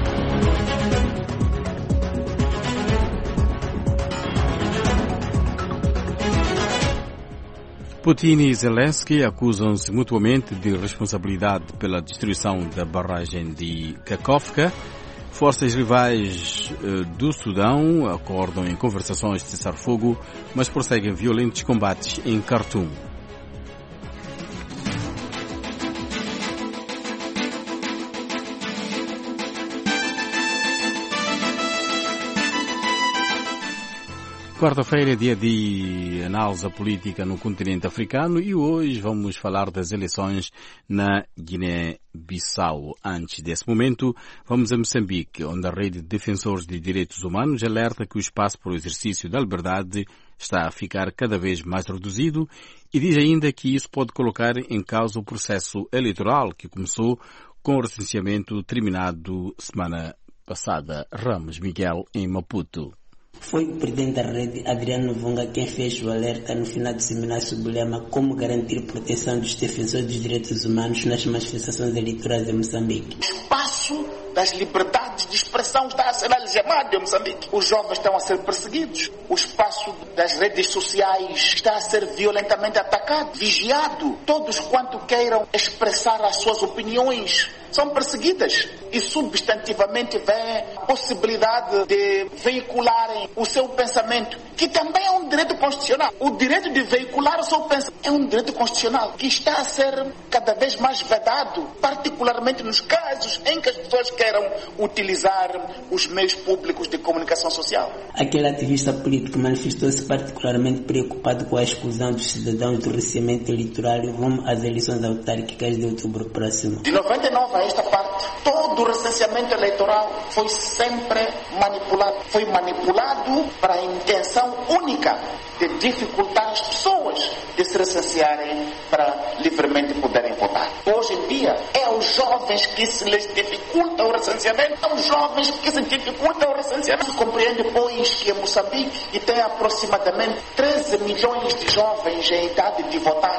Speaker 3: Putin e Zelensky acusam-se mutuamente de responsabilidade pela destruição da barragem de Kakhovka. Forças rivais do Sudão acordam em conversações de cessar-fogo, mas prosseguem violentos combates em Khartoum. Quarta-feira é dia de análise política no continente africano e hoje vamos falar das eleições na Guiné-Bissau. Antes desse momento, vamos a Moçambique, onde a rede de defensores de direitos humanos alerta que o espaço para o exercício da liberdade está a ficar cada vez mais reduzido e diz ainda que isso pode colocar em causa o processo eleitoral que começou com o recenseamento terminado semana passada. Ramos Miguel, em Maputo.
Speaker 5: Foi o presidente da rede, Adriano Vunga, quem fez o alerta no final do seminário sobre o lema Como garantir proteção dos defensores dos direitos humanos nas manifestações eleitorais de Moçambique.
Speaker 8: O espaço das liberdades de expressão está a ser algemado em Moçambique. Os jovens estão a ser perseguidos. O espaço das redes sociais está a ser violentamente atacado, vigiado. Todos quanto queiram expressar as suas opiniões são perseguidas e substantivamente vem a possibilidade de veicularem o seu pensamento, que também é um direito constitucional. O direito de veicular o seu pensamento é um direito constitucional que está a ser cada vez mais vedado, particularmente nos casos em que as pessoas queiram utilizar os meios públicos de comunicação social.
Speaker 5: Aquele ativista político manifestou-se particularmente preocupado com a exclusão dos cidadãos do recenseamento eleitoral rumo às eleições autárquicas de outubro próximo.
Speaker 8: De noventa e nove a esta parte, todo o recenseamento eleitoral foi sempre manipulado. Foi manipulado para a intenção única de dificultar as pessoas de se recensearem para livremente poderem votar. Hoje em dia, é aos jovens que se lhes dificulta o recenseamento, é aos jovens que se dificulta o recenseamento. Compreende, pois, que em Moçambique e tem aproximadamente treze milhões de jovens em idade de votar,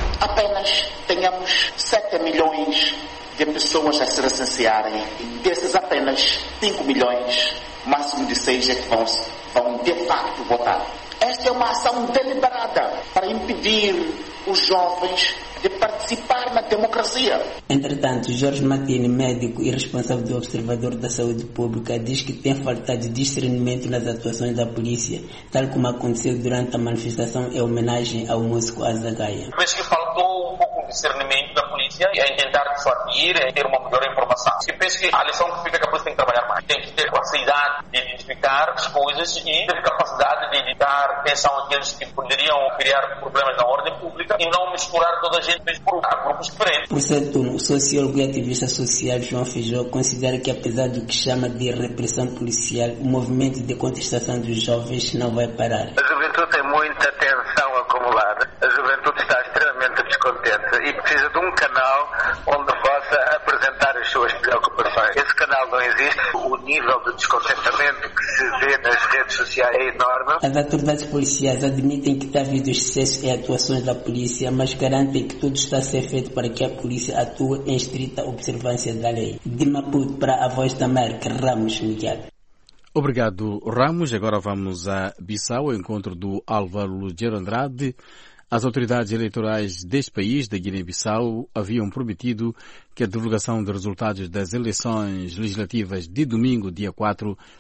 Speaker 8: apenas tenhamos sete milhões de pessoas a se recensearem. Desses apenas cinco milhões, máximo de seis é que vão, vão de facto votar. Esta é uma ação deliberada para impedir os jovens de participar na democracia.
Speaker 5: Entretanto, Jorge Matini, médico e responsável do Observador da Saúde Pública, diz que tem faltado discernimento nas atuações da polícia, tal como aconteceu durante a manifestação em homenagem ao músico Azagaia.
Speaker 9: Mas que faltou um pouco de discernimento da polícia em tentar dissuadir, em ter uma melhor informação. Eu penso que a lição que fica é que a polícia tem que trabalhar mais. Tem que ter capacidade de identificar as coisas e ter capacidade de dar atenção àqueles que poderiam criar problemas na ordem pública e não misturar toda a gente por grupos diferentes.
Speaker 5: Por certo turno, o sociólogo e ativista social João Feijó considera que, apesar do que chama de repressão policial, o movimento de contestação dos jovens não vai parar.
Speaker 20: A juventude tem muita tensão acumulada. A juventude está extremamente descontente e precisa de um canal onde possa apresentar as suas preocupações. Esse canal não existe. O nível de descontentamento que se vê nas redes sociais é enorme.
Speaker 5: As autoridades policiais admitem que está havido excesso em atuações da polícia, mas garantem que tudo está a ser feito para que a polícia atue em estrita observância da lei. De Maputo para a Voz da América, Ramos Miguel.
Speaker 3: Obrigado, Ramos. Agora vamos a Bissau, ao encontro do Álvaro Lugero Andrade. As autoridades eleitorais deste país, da Guiné-Bissau, haviam prometido que a divulgação dos resultados das eleições legislativas de domingo, dia quatro,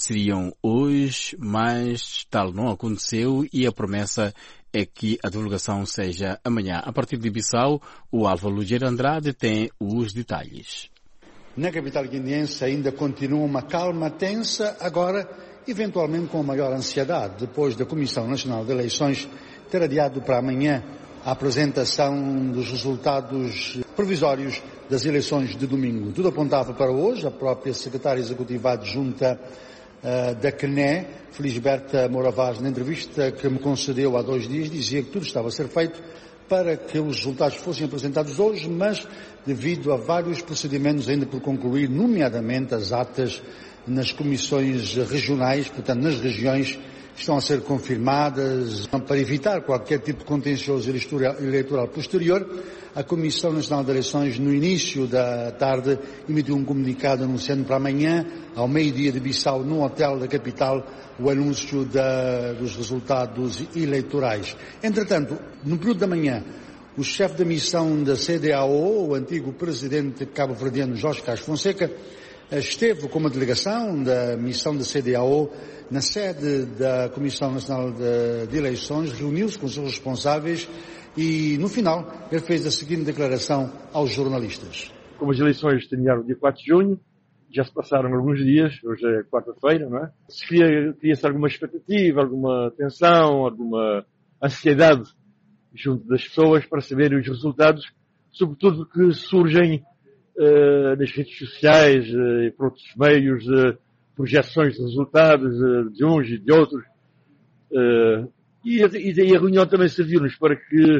Speaker 3: seriam hoje, mas tal não aconteceu e a promessa é que a divulgação seja amanhã. A partir de Bissau, o Álvaro Lugero Andrade tem os detalhes.
Speaker 4: Na capital guineense ainda continua uma calma tensa, agora eventualmente com maior ansiedade, depois da Comissão Nacional de Eleições ter adiado para amanhã a apresentação dos resultados provisórios das eleições de domingo. Tudo apontava para hoje. A própria secretária executiva adjunta uh, da C N E, Felisberta Moravaz, na entrevista que me concedeu há dois dias, dizia que tudo estava a ser feito para que os resultados fossem apresentados hoje, mas devido a vários procedimentos ainda por concluir, nomeadamente as atas nas comissões regionais, portanto nas regiões, estão a ser confirmadas. Para evitar qualquer tipo de contencioso eleitoral posterior, a Comissão Nacional de Eleições, no início da tarde, emitiu um comunicado anunciando para amanhã, ao meio-dia de Bissau, no hotel da capital, o anúncio da, dos resultados eleitorais. Entretanto, no período da manhã, o chefe da missão da C D A O, o antigo presidente cabo-verdiano Jorge Castro Fonseca, esteve com uma delegação da missão da C D A O na sede da Comissão Nacional de, de Eleições, reuniu-se com os seus responsáveis e, no final, ele fez a seguinte declaração aos jornalistas.
Speaker 12: Como as eleições terminaram dia quatro de junho, já se passaram alguns dias, hoje é quarta-feira, não é? Se cria, cria-se alguma expectativa, alguma tensão, alguma ansiedade junto das pessoas para saberem os resultados, sobretudo que surgem uh, nas redes sociais uh, e por outros meios, uh, projeções de resultados uh, de uns e de outros. Uh, e, e a reunião também serviu-nos para que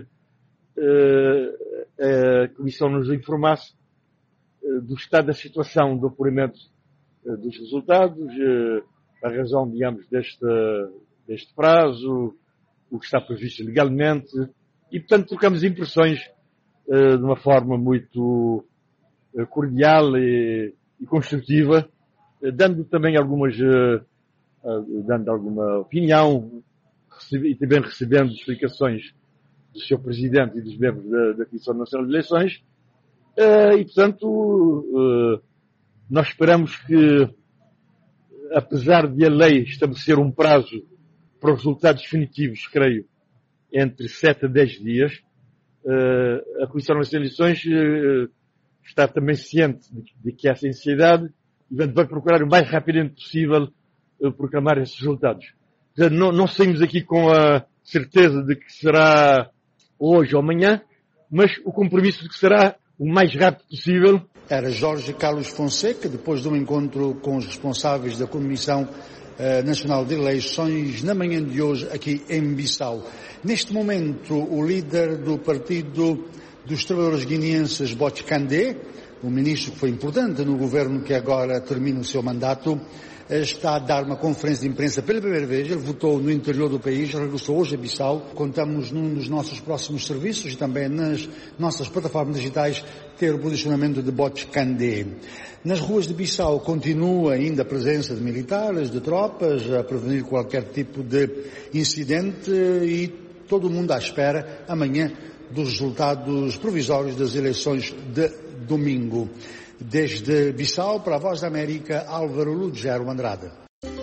Speaker 12: uh, a Comissão nos informasse uh, do estado da situação do apuramento uh, dos resultados, uh, a razão, digamos, deste, deste prazo, o que está previsto legalmente, e, portanto, trocamos impressões uh, de uma forma muito uh, cordial e, e construtiva, uh, dando também algumas, uh, uh, dando alguma opinião, recebe, e também recebendo explicações do seu Presidente e dos membros da, da Comissão Nacional de Eleições, uh, e, portanto, uh, nós esperamos que, apesar de a lei estabelecer um prazo para os resultados definitivos, creio, entre sete a dez dias, uh, a Comissão Nacional de Eleições uh, está também ciente de, de que há essa ansiedade e vai procurar o mais rapidamente possível uh, proclamar esses resultados. Portanto, não, não saímos aqui com a certeza de que será hoje ou amanhã, mas o compromisso de que será o mais rápido possível.
Speaker 4: Era Jorge Carlos Fonseca, depois de um encontro com os responsáveis da Comissão Nacional de Eleições na manhã de hoje aqui em Bissau. Neste momento, o líder do Partido dos Trabalhadores Guineenses, Botch Candé, um ministro que foi importante no governo que agora termina o seu mandato, está a dar uma conferência de imprensa pela primeira vez. Ele votou no interior do país, regressou hoje a Bissau. Contamos num dos nossos próximos serviços e também nas nossas plataformas digitais ter o posicionamento de Botch Candé. Nas ruas de Bissau continua ainda a presença de militares, de tropas, a prevenir qualquer tipo de incidente e todo o mundo à espera amanhã dos resultados provisórios das eleições de domingo. Desde Bissau, para a Voz da América, Álvaro Lugero Andrade.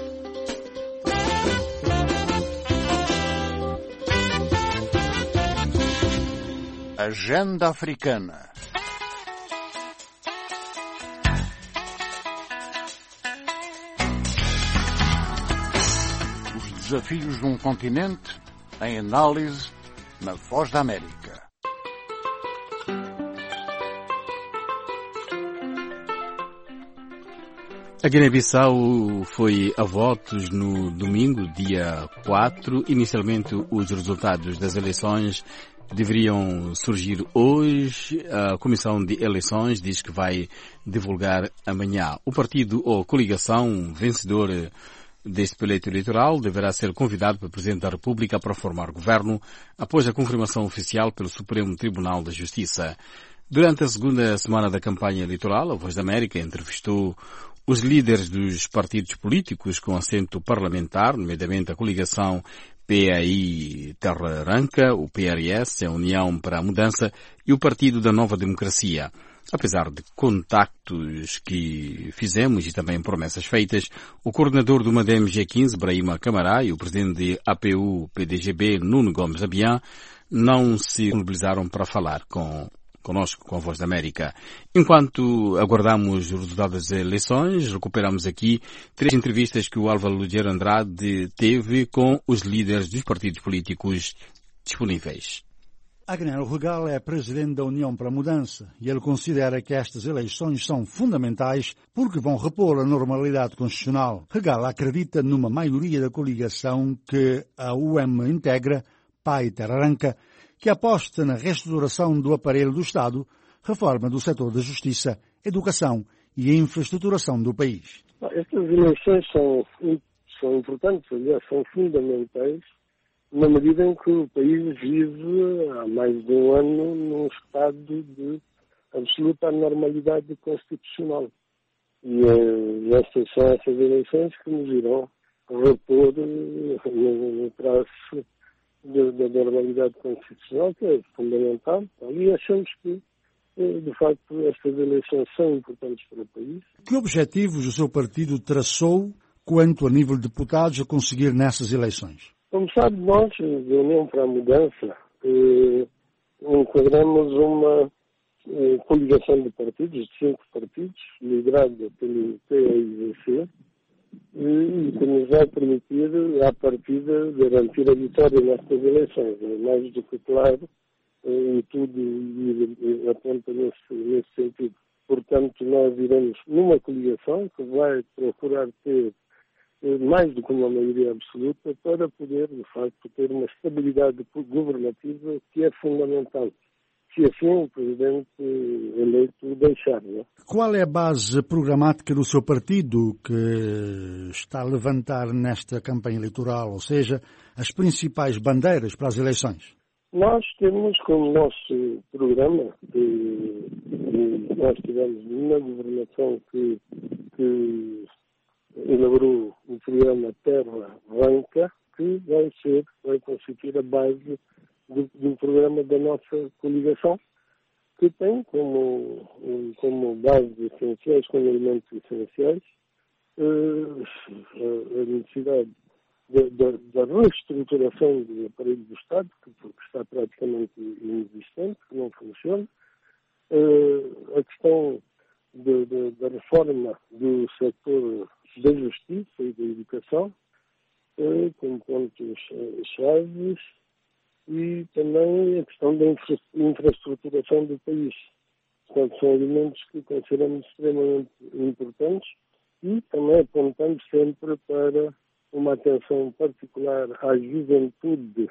Speaker 22: Agenda Africana. Os desafios de um continente em análise na Voz da América.
Speaker 3: A Guiné-Bissau foi a votos no domingo, dia quatro. Inicialmente, os resultados das eleições deveriam surgir hoje. A Comissão de Eleições diz que vai divulgar amanhã. O partido ou coligação vencedor deste pleito eleitoral deverá ser convidado pelo Presidente da República para formar governo após a confirmação oficial pelo Supremo Tribunal da Justiça. Durante a segunda semana da campanha eleitoral, a Voz da América entrevistou os líderes dos partidos políticos com assento parlamentar, nomeadamente a coligação P A I Terra Ranca, o P R S, a União para a Mudança, e o Partido da Nova Democracia. Apesar de contactos que fizemos e também promessas feitas, o coordenador do MADEM G quinze, Brahima Camará, e o presidente da A P U P D G B, Nuno Gomes Abian, não se disponibilizaram para falar com conosco, com a Voz da América. Enquanto aguardamos os resultados das eleições, recuperamos aqui três entrevistas que o Álvaro Lugero Andrade teve com os líderes dos partidos políticos disponíveis.
Speaker 10: Agnello Regal é presidente da União para a Mudança e ele considera que estas eleições são fundamentais porque vão repor a normalidade constitucional. Regal acredita numa maioria da coligação que a U M integra, P A I Terra Arranca, que aposta na reestruturação do aparelho do Estado, reforma do setor da justiça, educação e infraestruturação do país.
Speaker 15: Estas eleições são, são importantes, aliás, são fundamentais, na medida em que o país vive há mais de um ano num estado de absoluta anormalidade constitucional. E eh, estas são essas eleições que nos irão repor eh, no, no traço da normalidade constitucional, que é fundamental. E achamos que, eh, de facto, estas eleições são importantes para o país.
Speaker 10: Que objetivos o seu partido traçou quanto a nível de deputados a conseguir nessas eleições?
Speaker 15: Como sabe, nós, da União para a Mudança, eh, enquadramos uma eh, coligação de partidos, de cinco partidos, liderada pelo P A I V C, e que nos vai permitir, à partida, garantir a vitória nestas eleições. É mais do que claro, e tudo aponta nesse, nesse sentido. Portanto, nós iremos numa coligação que vai procurar ter mais do que uma maioria absoluta para poder, de facto, ter uma estabilidade governativa que é fundamental. Se assim o Presidente eleito o deixar, não é?
Speaker 10: Qual é a base programática do seu partido que está a levantar nesta campanha eleitoral, ou seja, as principais bandeiras para as eleições?
Speaker 15: Nós temos como nosso programa, que, que nós tivemos uma governação que, que elaborou o programa Terra Arranca, que vai ser, vai constituir a base do, do programa da nossa coligação, que tem como, como base essenciais, como elementos essenciais, a necessidade da, da, da reestruturação do aparelho do Estado, que, que está praticamente inexistente, que não funciona, a questão de, de, da reforma do setor da justiça e da educação, com pontos chaves, e também a questão da infra infraestruturação do país. Portanto, são elementos que consideramos extremamente importantes e também apontamos sempre para uma atenção particular à juventude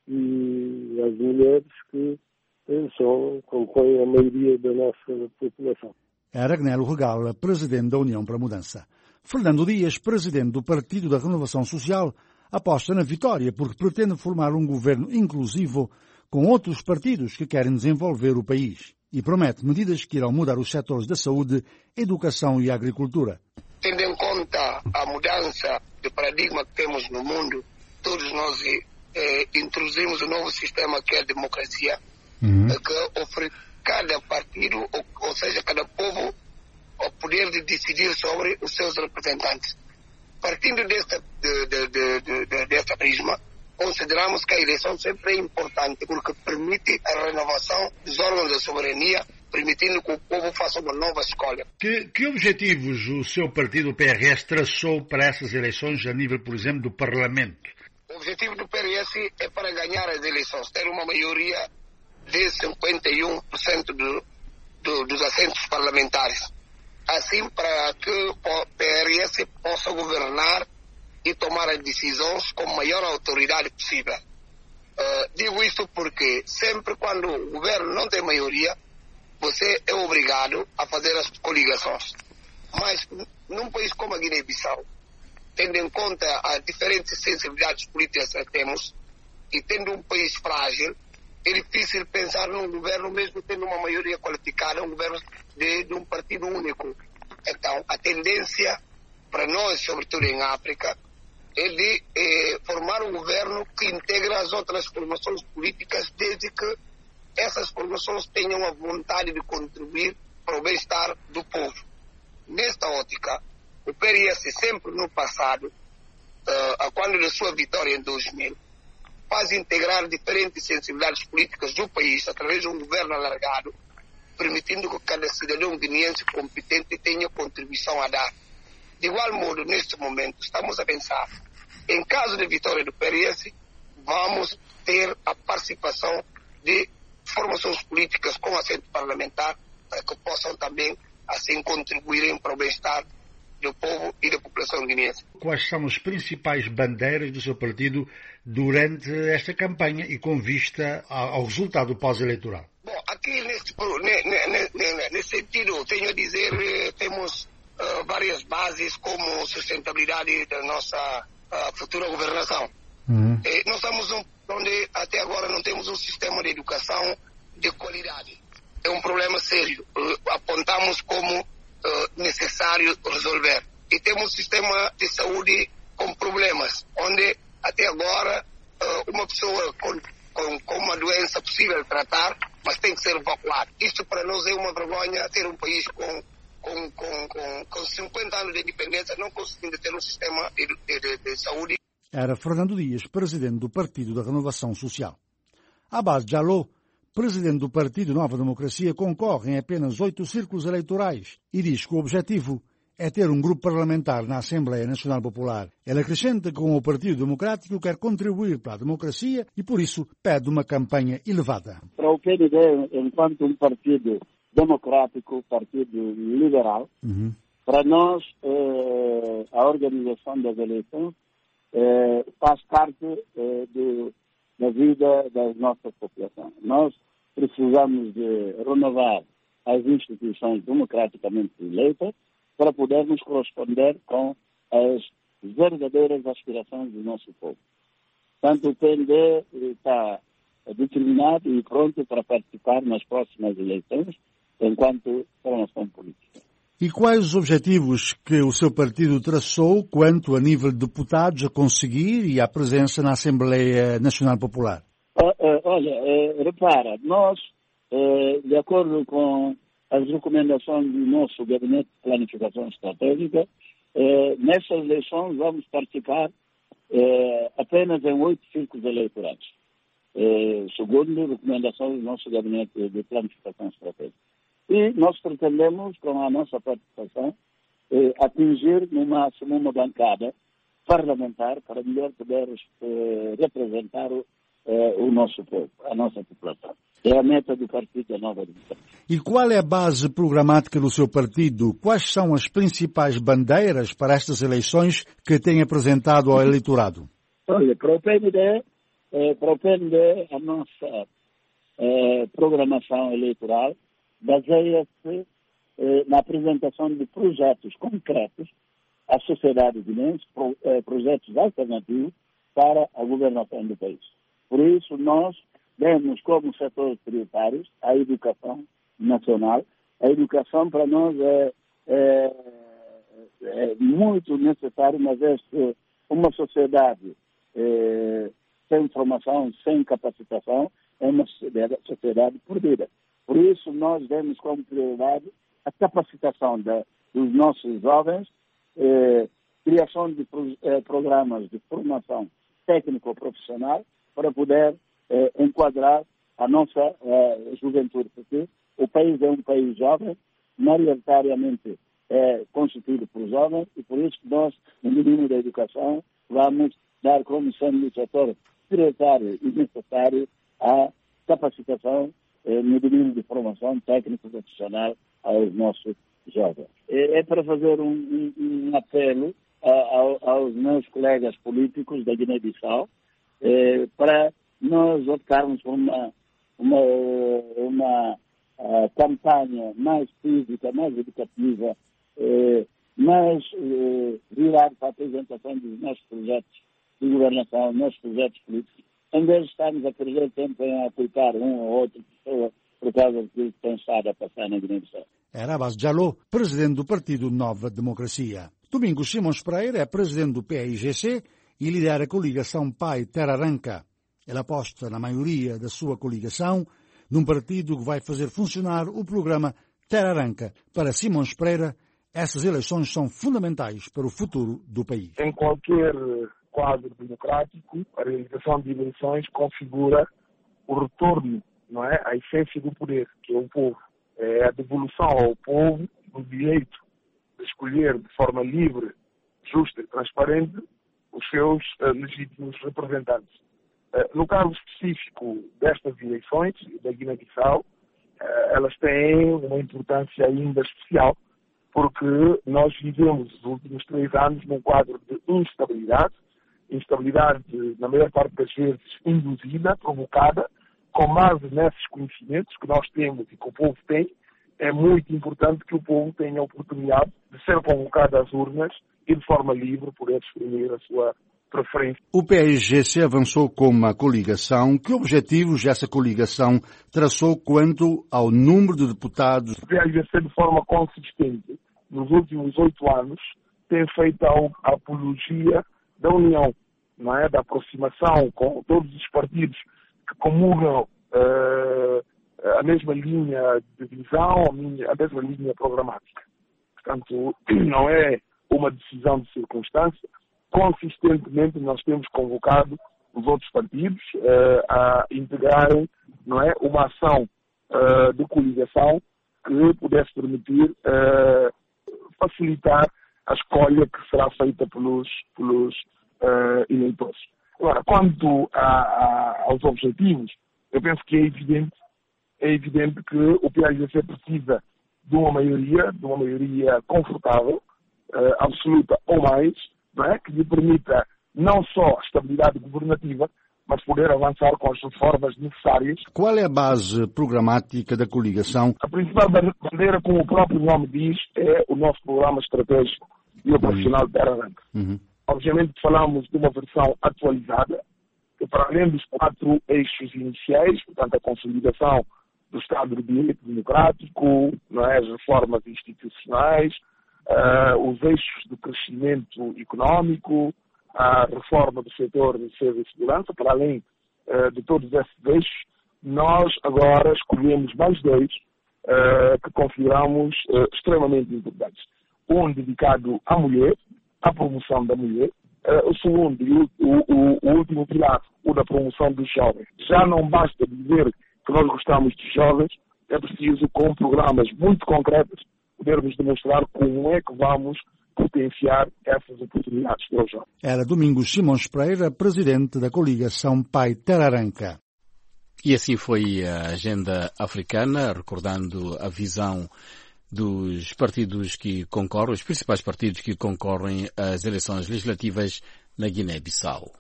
Speaker 15: e às mulheres que são, compõem a maioria da nossa população.
Speaker 10: Era Agnello Regal, presidente da União para a Mudança. Fernando Dias, presidente do Partido da Renovação Social, aposta na vitória porque pretende formar um governo inclusivo com outros partidos que querem desenvolver o país e promete medidas que irão mudar os setores da saúde, educação e agricultura.
Speaker 21: Tendo em conta a mudança de paradigma que temos no mundo, todos nós eh, introduzimos um novo sistema que é a democracia, uhum. que oferece cada partido, ou, ou seja, cada povo, o poder de decidir sobre os seus representantes. Partindo desta, de, de, de, de, de, desta prisma, consideramos que a eleição sempre é importante porque permite a renovação dos órgãos da soberania, permitindo que o povo faça uma nova escolha.
Speaker 1: Que, que objetivos o seu partido, o P R S, traçou para essas eleições a nível, por exemplo, do Parlamento?
Speaker 21: O objetivo do P R S é para ganhar as eleições, ter uma maioria de cinquenta e um por cento do, do, dos assentos parlamentares. Assim, para que o P R S possa governar e tomar as decisões com a maior autoridade possível. Uh, digo isto porque sempre quando o governo não tem maioria, você é obrigado a fazer as coligações. Mas num país como a Guiné-Bissau, tendo em conta as diferentes sensibilidades políticas que temos e tendo um país frágil, é difícil pensar num governo mesmo tendo uma maioria qualificada, um governo de, de um partido único. Então, a tendência para nós, sobretudo em África, é de eh, formar um governo que integra as outras formações políticas, desde que essas formações tenham a vontade de contribuir para o bem-estar do povo. Nesta ótica, o P R S sempre no passado, uh, a quando da sua vitória em dois mil, faz integrar diferentes sensibilidades políticas do país através de um governo alargado, permitindo que cada cidadão guineense competente tenha contribuição a dar. De igual modo, neste momento, estamos a pensar, em caso de vitória do P R S, vamos ter a participação de formações políticas com assento parlamentar para que possam também, assim, contribuírem para o bem-estar do povo e da população guineense.
Speaker 10: Quais são as principais bandeiras do seu partido durante esta campanha e com vista ao resultado pós-eleitoral?
Speaker 21: Bom, aqui neste, nesse sentido, tenho a dizer, temos uh, várias bases como sustentabilidade da nossa uh, futura governação. Uhum. E nós estamos onde até agora não temos um sistema de educação de qualidade. É um problema sério. Uh, apontamos como uh, necessário resolver. E temos um sistema de saúde com problemas, onde até agora uh, uma pessoa com, com, com uma doença possível tratar, mas tem que ser evacuado. Isto para nós é uma vergonha ter um país com, com, com, com, com cinquenta anos de independência não conseguindo ter um sistema de, de, de, de saúde.
Speaker 10: Era Fernando Dias, presidente do Partido da Renovação Social. Abbas Jallow, presidente do Partido Nova Democracia, concorre em apenas oito círculos eleitorais e diz que o objetivo é ter um grupo parlamentar na Assembleia Nacional Popular. Ele acrescenta que com o Partido Democrático quer contribuir para a democracia e, por isso, pede uma campanha elevada.
Speaker 2: Para o P N D, enquanto um partido democrático, partido liberal, uhum. para nós, eh, a organização das eleições eh, faz parte eh, do, da vida da nossa população. Nós precisamos de renovar as instituições democraticamente eleitas para podermos corresponder com as verdadeiras aspirações do nosso povo. Portanto, o P N D está determinado e pronto para participar nas próximas eleições enquanto formação política.
Speaker 10: E quais os objetivos que o seu partido traçou quanto a nível de deputados a conseguir e à presença na Assembleia Nacional Popular?
Speaker 2: Olha, repara, nós, de acordo com as recomendações do nosso Gabinete de Planificação Estratégica, nessas eleições vamos participar apenas em oito círculos eleitorais, segundo recomendações do nosso Gabinete de Planificação Estratégica. E nós pretendemos, com a nossa participação, eh, atingir no máximo uma bancada parlamentar para melhor poder eh, representar eh, o nosso povo, a nossa população. É a meta do Partido da Nova Democracia.
Speaker 10: E qual é a base programática do seu partido? Quais são as principais bandeiras para estas eleições que tem apresentado ao eleitorado?
Speaker 2: Olha, para o P N D, eh, para o P N D a nossa eh, programação eleitoral baseia-se eh, na apresentação de projetos concretos à sociedade guineense, pro, eh, projetos alternativos para a governação do país. Por isso, nós temos como setores prioritários a educação nacional. A educação para nós é, é, é muito necessário, mas é uma sociedade é, sem formação, sem capacitação, é uma sociedade, sociedade perdida. Por isso, nós demos como prioridade a capacitação da, dos nossos jovens, eh, criação de pro, eh, programas de formação técnico-profissional para poder eh, enquadrar a nossa eh, juventude, porque o país é um país jovem, maioritariamente é constituído por jovens, e por isso nós, no domínio da educação, vamos dar como sendo o setor prioritário e necessário a capacitação no domínio de formação técnico-profissional aos nossos jovens. É, é para fazer um, um, um apelo a, a, aos meus colegas políticos da Guiné-Bissau é, para nós optarmos por uma, uma, uma a, campanha mais física, mais educativa, é, mais é, virada para a apresentação dos nossos projetos de governação, nossos projetos políticos, em vez de estarmos a perder tempo em aplicar um ou outra pessoa por causa do que tem estado a passar na Guiné-Bissau.
Speaker 10: Era Abbas Jallow, presidente do Partido Nova Democracia. Domingos Simões Pereira é presidente do P A I G C e lidera a coligação P A I Terra Arranca. Ele aposta na maioria da sua coligação num partido que vai fazer funcionar o programa Terra Aranca. Para Simões Pereira, essas eleições são fundamentais para o futuro do país.
Speaker 14: Em qualquer quadro democrático, a realização de eleições configura o retorno, não é, à essência do poder, que é o povo. É a devolução ao povo do direito de escolher de forma livre, justa e transparente os seus uh, legítimos representantes. Uh, no caso específico destas eleições, da Guiné-Bissau, uh, elas têm uma importância ainda especial, porque nós vivemos os últimos três anos num quadro de instabilidade, instabilidade, na maior parte das vezes, induzida, provocada, com base nesses conhecimentos que nós temos e que o povo tem. É muito importante que o povo tenha a oportunidade de ser convocado às urnas e de forma livre poder exprimir a sua preferência.
Speaker 10: O P A I G C avançou com uma coligação. Que objetivos essa coligação traçou quanto ao número de deputados?
Speaker 14: O P A I G C, de forma consistente, nos últimos oito anos, tem feito a apologia da união, não é? Da aproximação com todos os partidos que comungam uh, a mesma linha de visão, a mesma linha programática. Portanto, não é uma decisão de circunstância. Consistentemente, nós temos convocado os outros partidos uh, a integrarem, não é, uma ação uh, de coligação que pudesse permitir uh, facilitar a escolha que será feita pelos, pelos uh, eleitores. Agora, quanto a, a, aos objetivos, eu penso que é evidente, é evidente que o P A I G C precisa de uma maioria, de uma maioria confortável, uh, absoluta ou mais, não é? Que lhe permita não só a estabilidade governativa, mas poder avançar com as reformas necessárias.
Speaker 10: Qual é a base programática da coligação?
Speaker 14: A principal bandeira, como o próprio nome diz, é o nosso programa estratégico e operacional de Terra Aranca. Uhum. Obviamente falamos de uma versão atualizada, que para além dos quatro eixos iniciais, portanto a consolidação do Estado de Direito Democrático, não é, as reformas institucionais, uh, os eixos de crescimento económico, a reforma do setor de defesa e segurança, para além uh, de todos esses eixos, nós agora escolhemos mais dois uh, que consideramos uh, extremamente importantes. Um dedicado à mulher, à promoção da mulher, uh, o segundo e o, o, o último pilar, o da promoção dos jovens. Já não basta dizer que nós gostamos de jovens, é preciso, com programas muito concretos, podermos demonstrar como é que vamos potenciar essas oportunidades para os jovens.
Speaker 10: Era Domingos Simões Pereira, presidente da coligação P A I Terra Aranca.
Speaker 3: E assim foi a agenda africana, recordando a visão dos partidos que concorrem, os principais partidos que concorrem às eleições legislativas na Guiné-Bissau.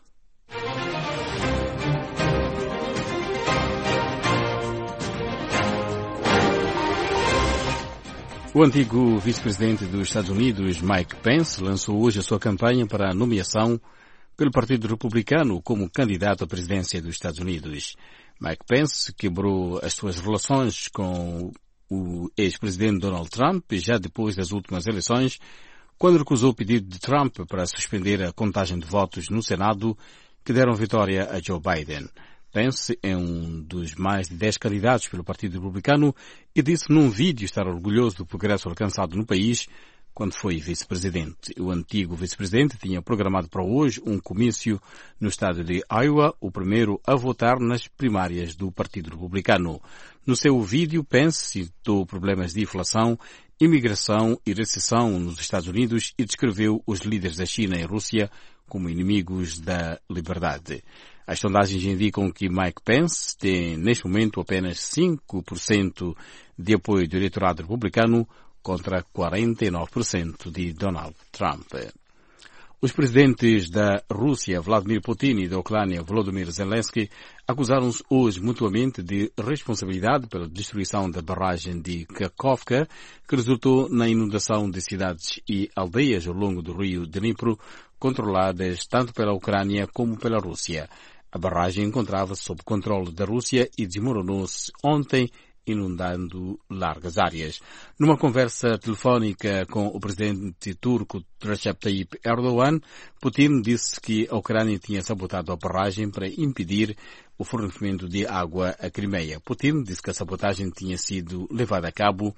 Speaker 3: O antigo vice-presidente dos Estados Unidos, Mike Pence, lançou hoje a sua campanha para a nomeação pelo Partido Republicano como candidato à presidência dos Estados Unidos. Mike Pence quebrou as suas relações com o ex-presidente Donald Trump já depois das últimas eleições, quando recusou o pedido de Trump para suspender a contagem de votos no Senado que deram vitória a Joe Biden. Pence é um dos mais de dez candidatos pelo Partido Republicano e disse num vídeo estar orgulhoso do progresso alcançado no país quando foi vice-presidente. O antigo vice-presidente tinha programado para hoje um comício no estado de Iowa, o primeiro a votar nas primárias do Partido Republicano. No seu vídeo, Pence citou problemas de inflação, imigração e recessão nos Estados Unidos e descreveu os líderes da China e Rússia como inimigos da liberdade. As sondagens indicam que Mike Pence tem, neste momento, apenas cinco por cento de apoio do eleitorado republicano contra quarenta e nove por cento de Donald Trump. Os presidentes da Rússia, Vladimir Putin, e da Ucrânia, Volodymyr Zelensky, acusaram-se hoje mutuamente de responsabilidade pela destruição da barragem de Kakhovka, que resultou na inundação de cidades e aldeias ao longo do rio Dnipro, controladas tanto pela Ucrânia como pela Rússia. A barragem encontrava-se sob controle da Rússia e desmoronou-se ontem, inundando largas áreas. Numa conversa telefónica com o presidente turco Recep Tayyip Erdogan, Putin disse que a Ucrânia tinha sabotado a barragem para impedir o fornecimento de água à Crimeia. Putin disse que a sabotagem tinha sido levada a cabo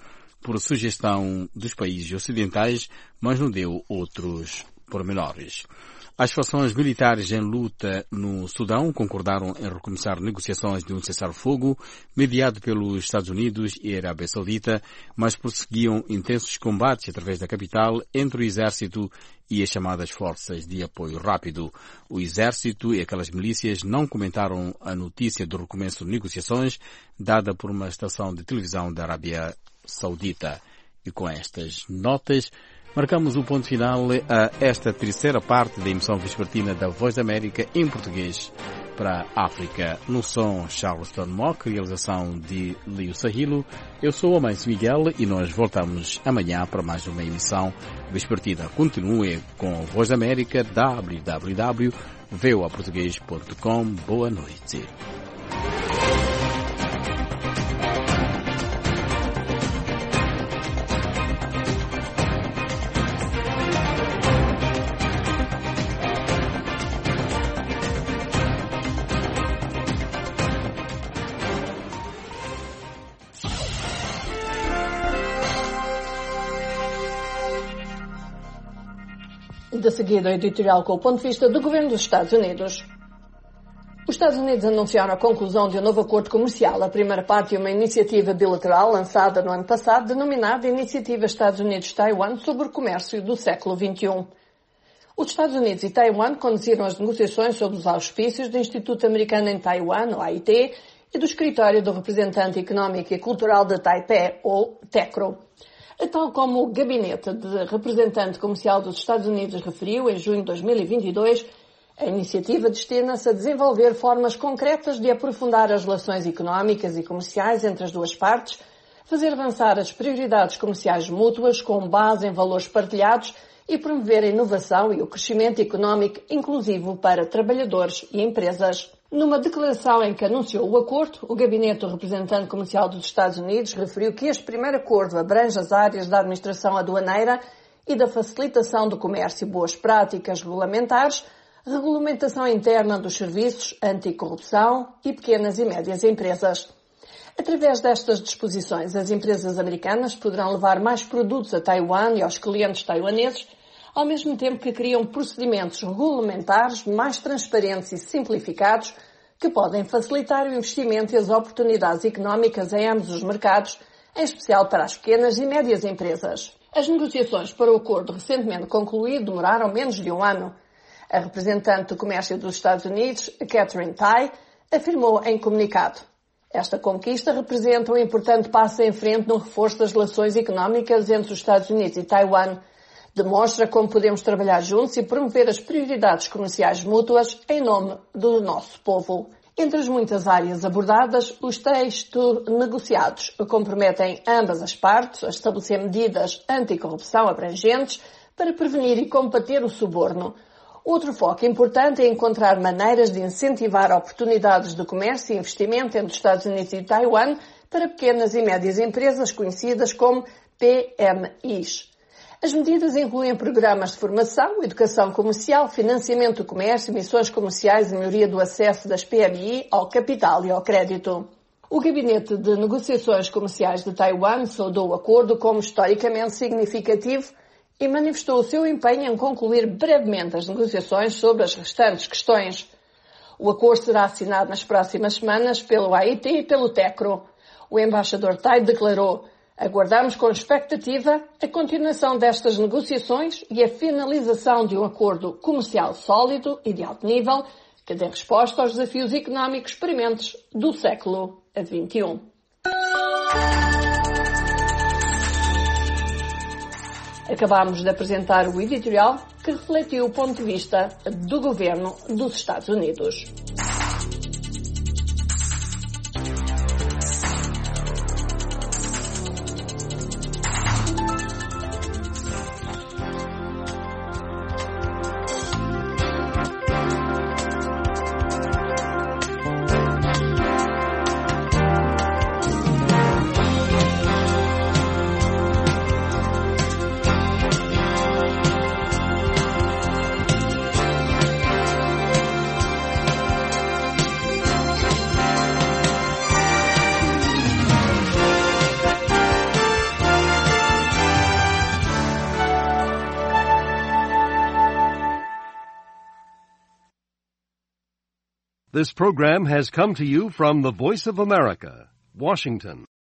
Speaker 3: por sugestão dos países ocidentais, mas não deu outros pormenores. As fações militares em luta no Sudão concordaram em recomeçar negociações de um cessar-fogo mediado pelos Estados Unidos e a Arábia Saudita, mas prosseguiam intensos combates através da capital entre o exército e as chamadas forças de apoio rápido. O exército e aquelas milícias não comentaram a notícia do recomeço de negociações dada por uma estação de televisão da Arábia Saudita. E com estas notas, marcamos o ponto final a esta terceira parte da emissão vespertina da Voz da América em português para a África. No som, Charleston Mock, realização de Leo Sahilo. Eu sou o Amancio Miguel e nós voltamos amanhã para mais uma emissão vespertina. Continue com a Voz da América, w w w ponto voa português ponto com. Boa noite.
Speaker 16: De seguida, o editorial com o ponto de vista do governo dos Estados Unidos. Os Estados Unidos anunciaram a conclusão de um novo acordo comercial, a primeira parte de uma iniciativa bilateral lançada no ano passado, denominada Iniciativa Estados Unidos-Taiwan sobre o Comércio do século vinte e um. Os Estados Unidos e Taiwan conduziram as negociações sob os auspícios do Instituto Americano em Taiwan, o A I T, e do Escritório do Representante Económico e Cultural de Taipei, ou TECRO. Tal como o Gabinete de Representante Comercial dos Estados Unidos referiu em junho de dois mil e vinte e dois, a iniciativa destina-se a desenvolver formas concretas de aprofundar as relações económicas e comerciais entre as duas partes, fazer avançar as prioridades comerciais mútuas com base em valores partilhados e promover a inovação e o crescimento económico inclusivo para trabalhadores e empresas. Numa declaração em que anunciou o acordo, o Gabinete do Representante Comercial dos Estados Unidos referiu que este primeiro acordo abrange as áreas da administração aduaneira e da facilitação do comércio, boas práticas regulamentares, regulamentação interna dos serviços, anticorrupção e pequenas e médias empresas. Através destas disposições, as empresas americanas poderão levar mais produtos a Taiwan e aos clientes taiwaneses, ao mesmo tempo que criam procedimentos regulamentares mais transparentes e simplificados que podem facilitar o investimento e as oportunidades económicas em ambos os mercados, em especial para as pequenas e médias empresas. As negociações para o acordo recentemente concluído demoraram menos de um ano. A representante do Comércio dos Estados Unidos, Katherine Tai, afirmou em comunicado: esta conquista representa um importante passo em frente no reforço das relações económicas entre os Estados Unidos e Taiwan. Demonstra como podemos trabalhar juntos e promover as prioridades comerciais mútuas em nome do nosso povo. Entre as muitas áreas abordadas, os textos negociados comprometem ambas as partes a estabelecer medidas anticorrupção abrangentes para prevenir e combater o suborno. Outro foco importante é encontrar maneiras de incentivar oportunidades de comércio e investimento entre os Estados Unidos e Taiwan para pequenas e médias empresas conhecidas como P M Is. As medidas incluem programas de formação, educação comercial, financiamento do comércio, missões comerciais e melhoria do acesso das P M I ao capital e ao crédito. O Gabinete de Negociações Comerciais de Taiwan saudou o acordo como historicamente significativo e manifestou o seu empenho em concluir brevemente as negociações sobre as restantes questões. O acordo será assinado nas próximas semanas pelo A I T e pelo TECRO. O embaixador Tai declarou: aguardamos com expectativa a continuação destas negociações e a finalização de um acordo comercial sólido e de alto nível que dê resposta aos desafios económicos prementes do século vinte e um. Acabamos de apresentar o editorial que refletiu o ponto de vista do governo dos Estados Unidos.
Speaker 17: This program has come to you from the Voice of America, Washington.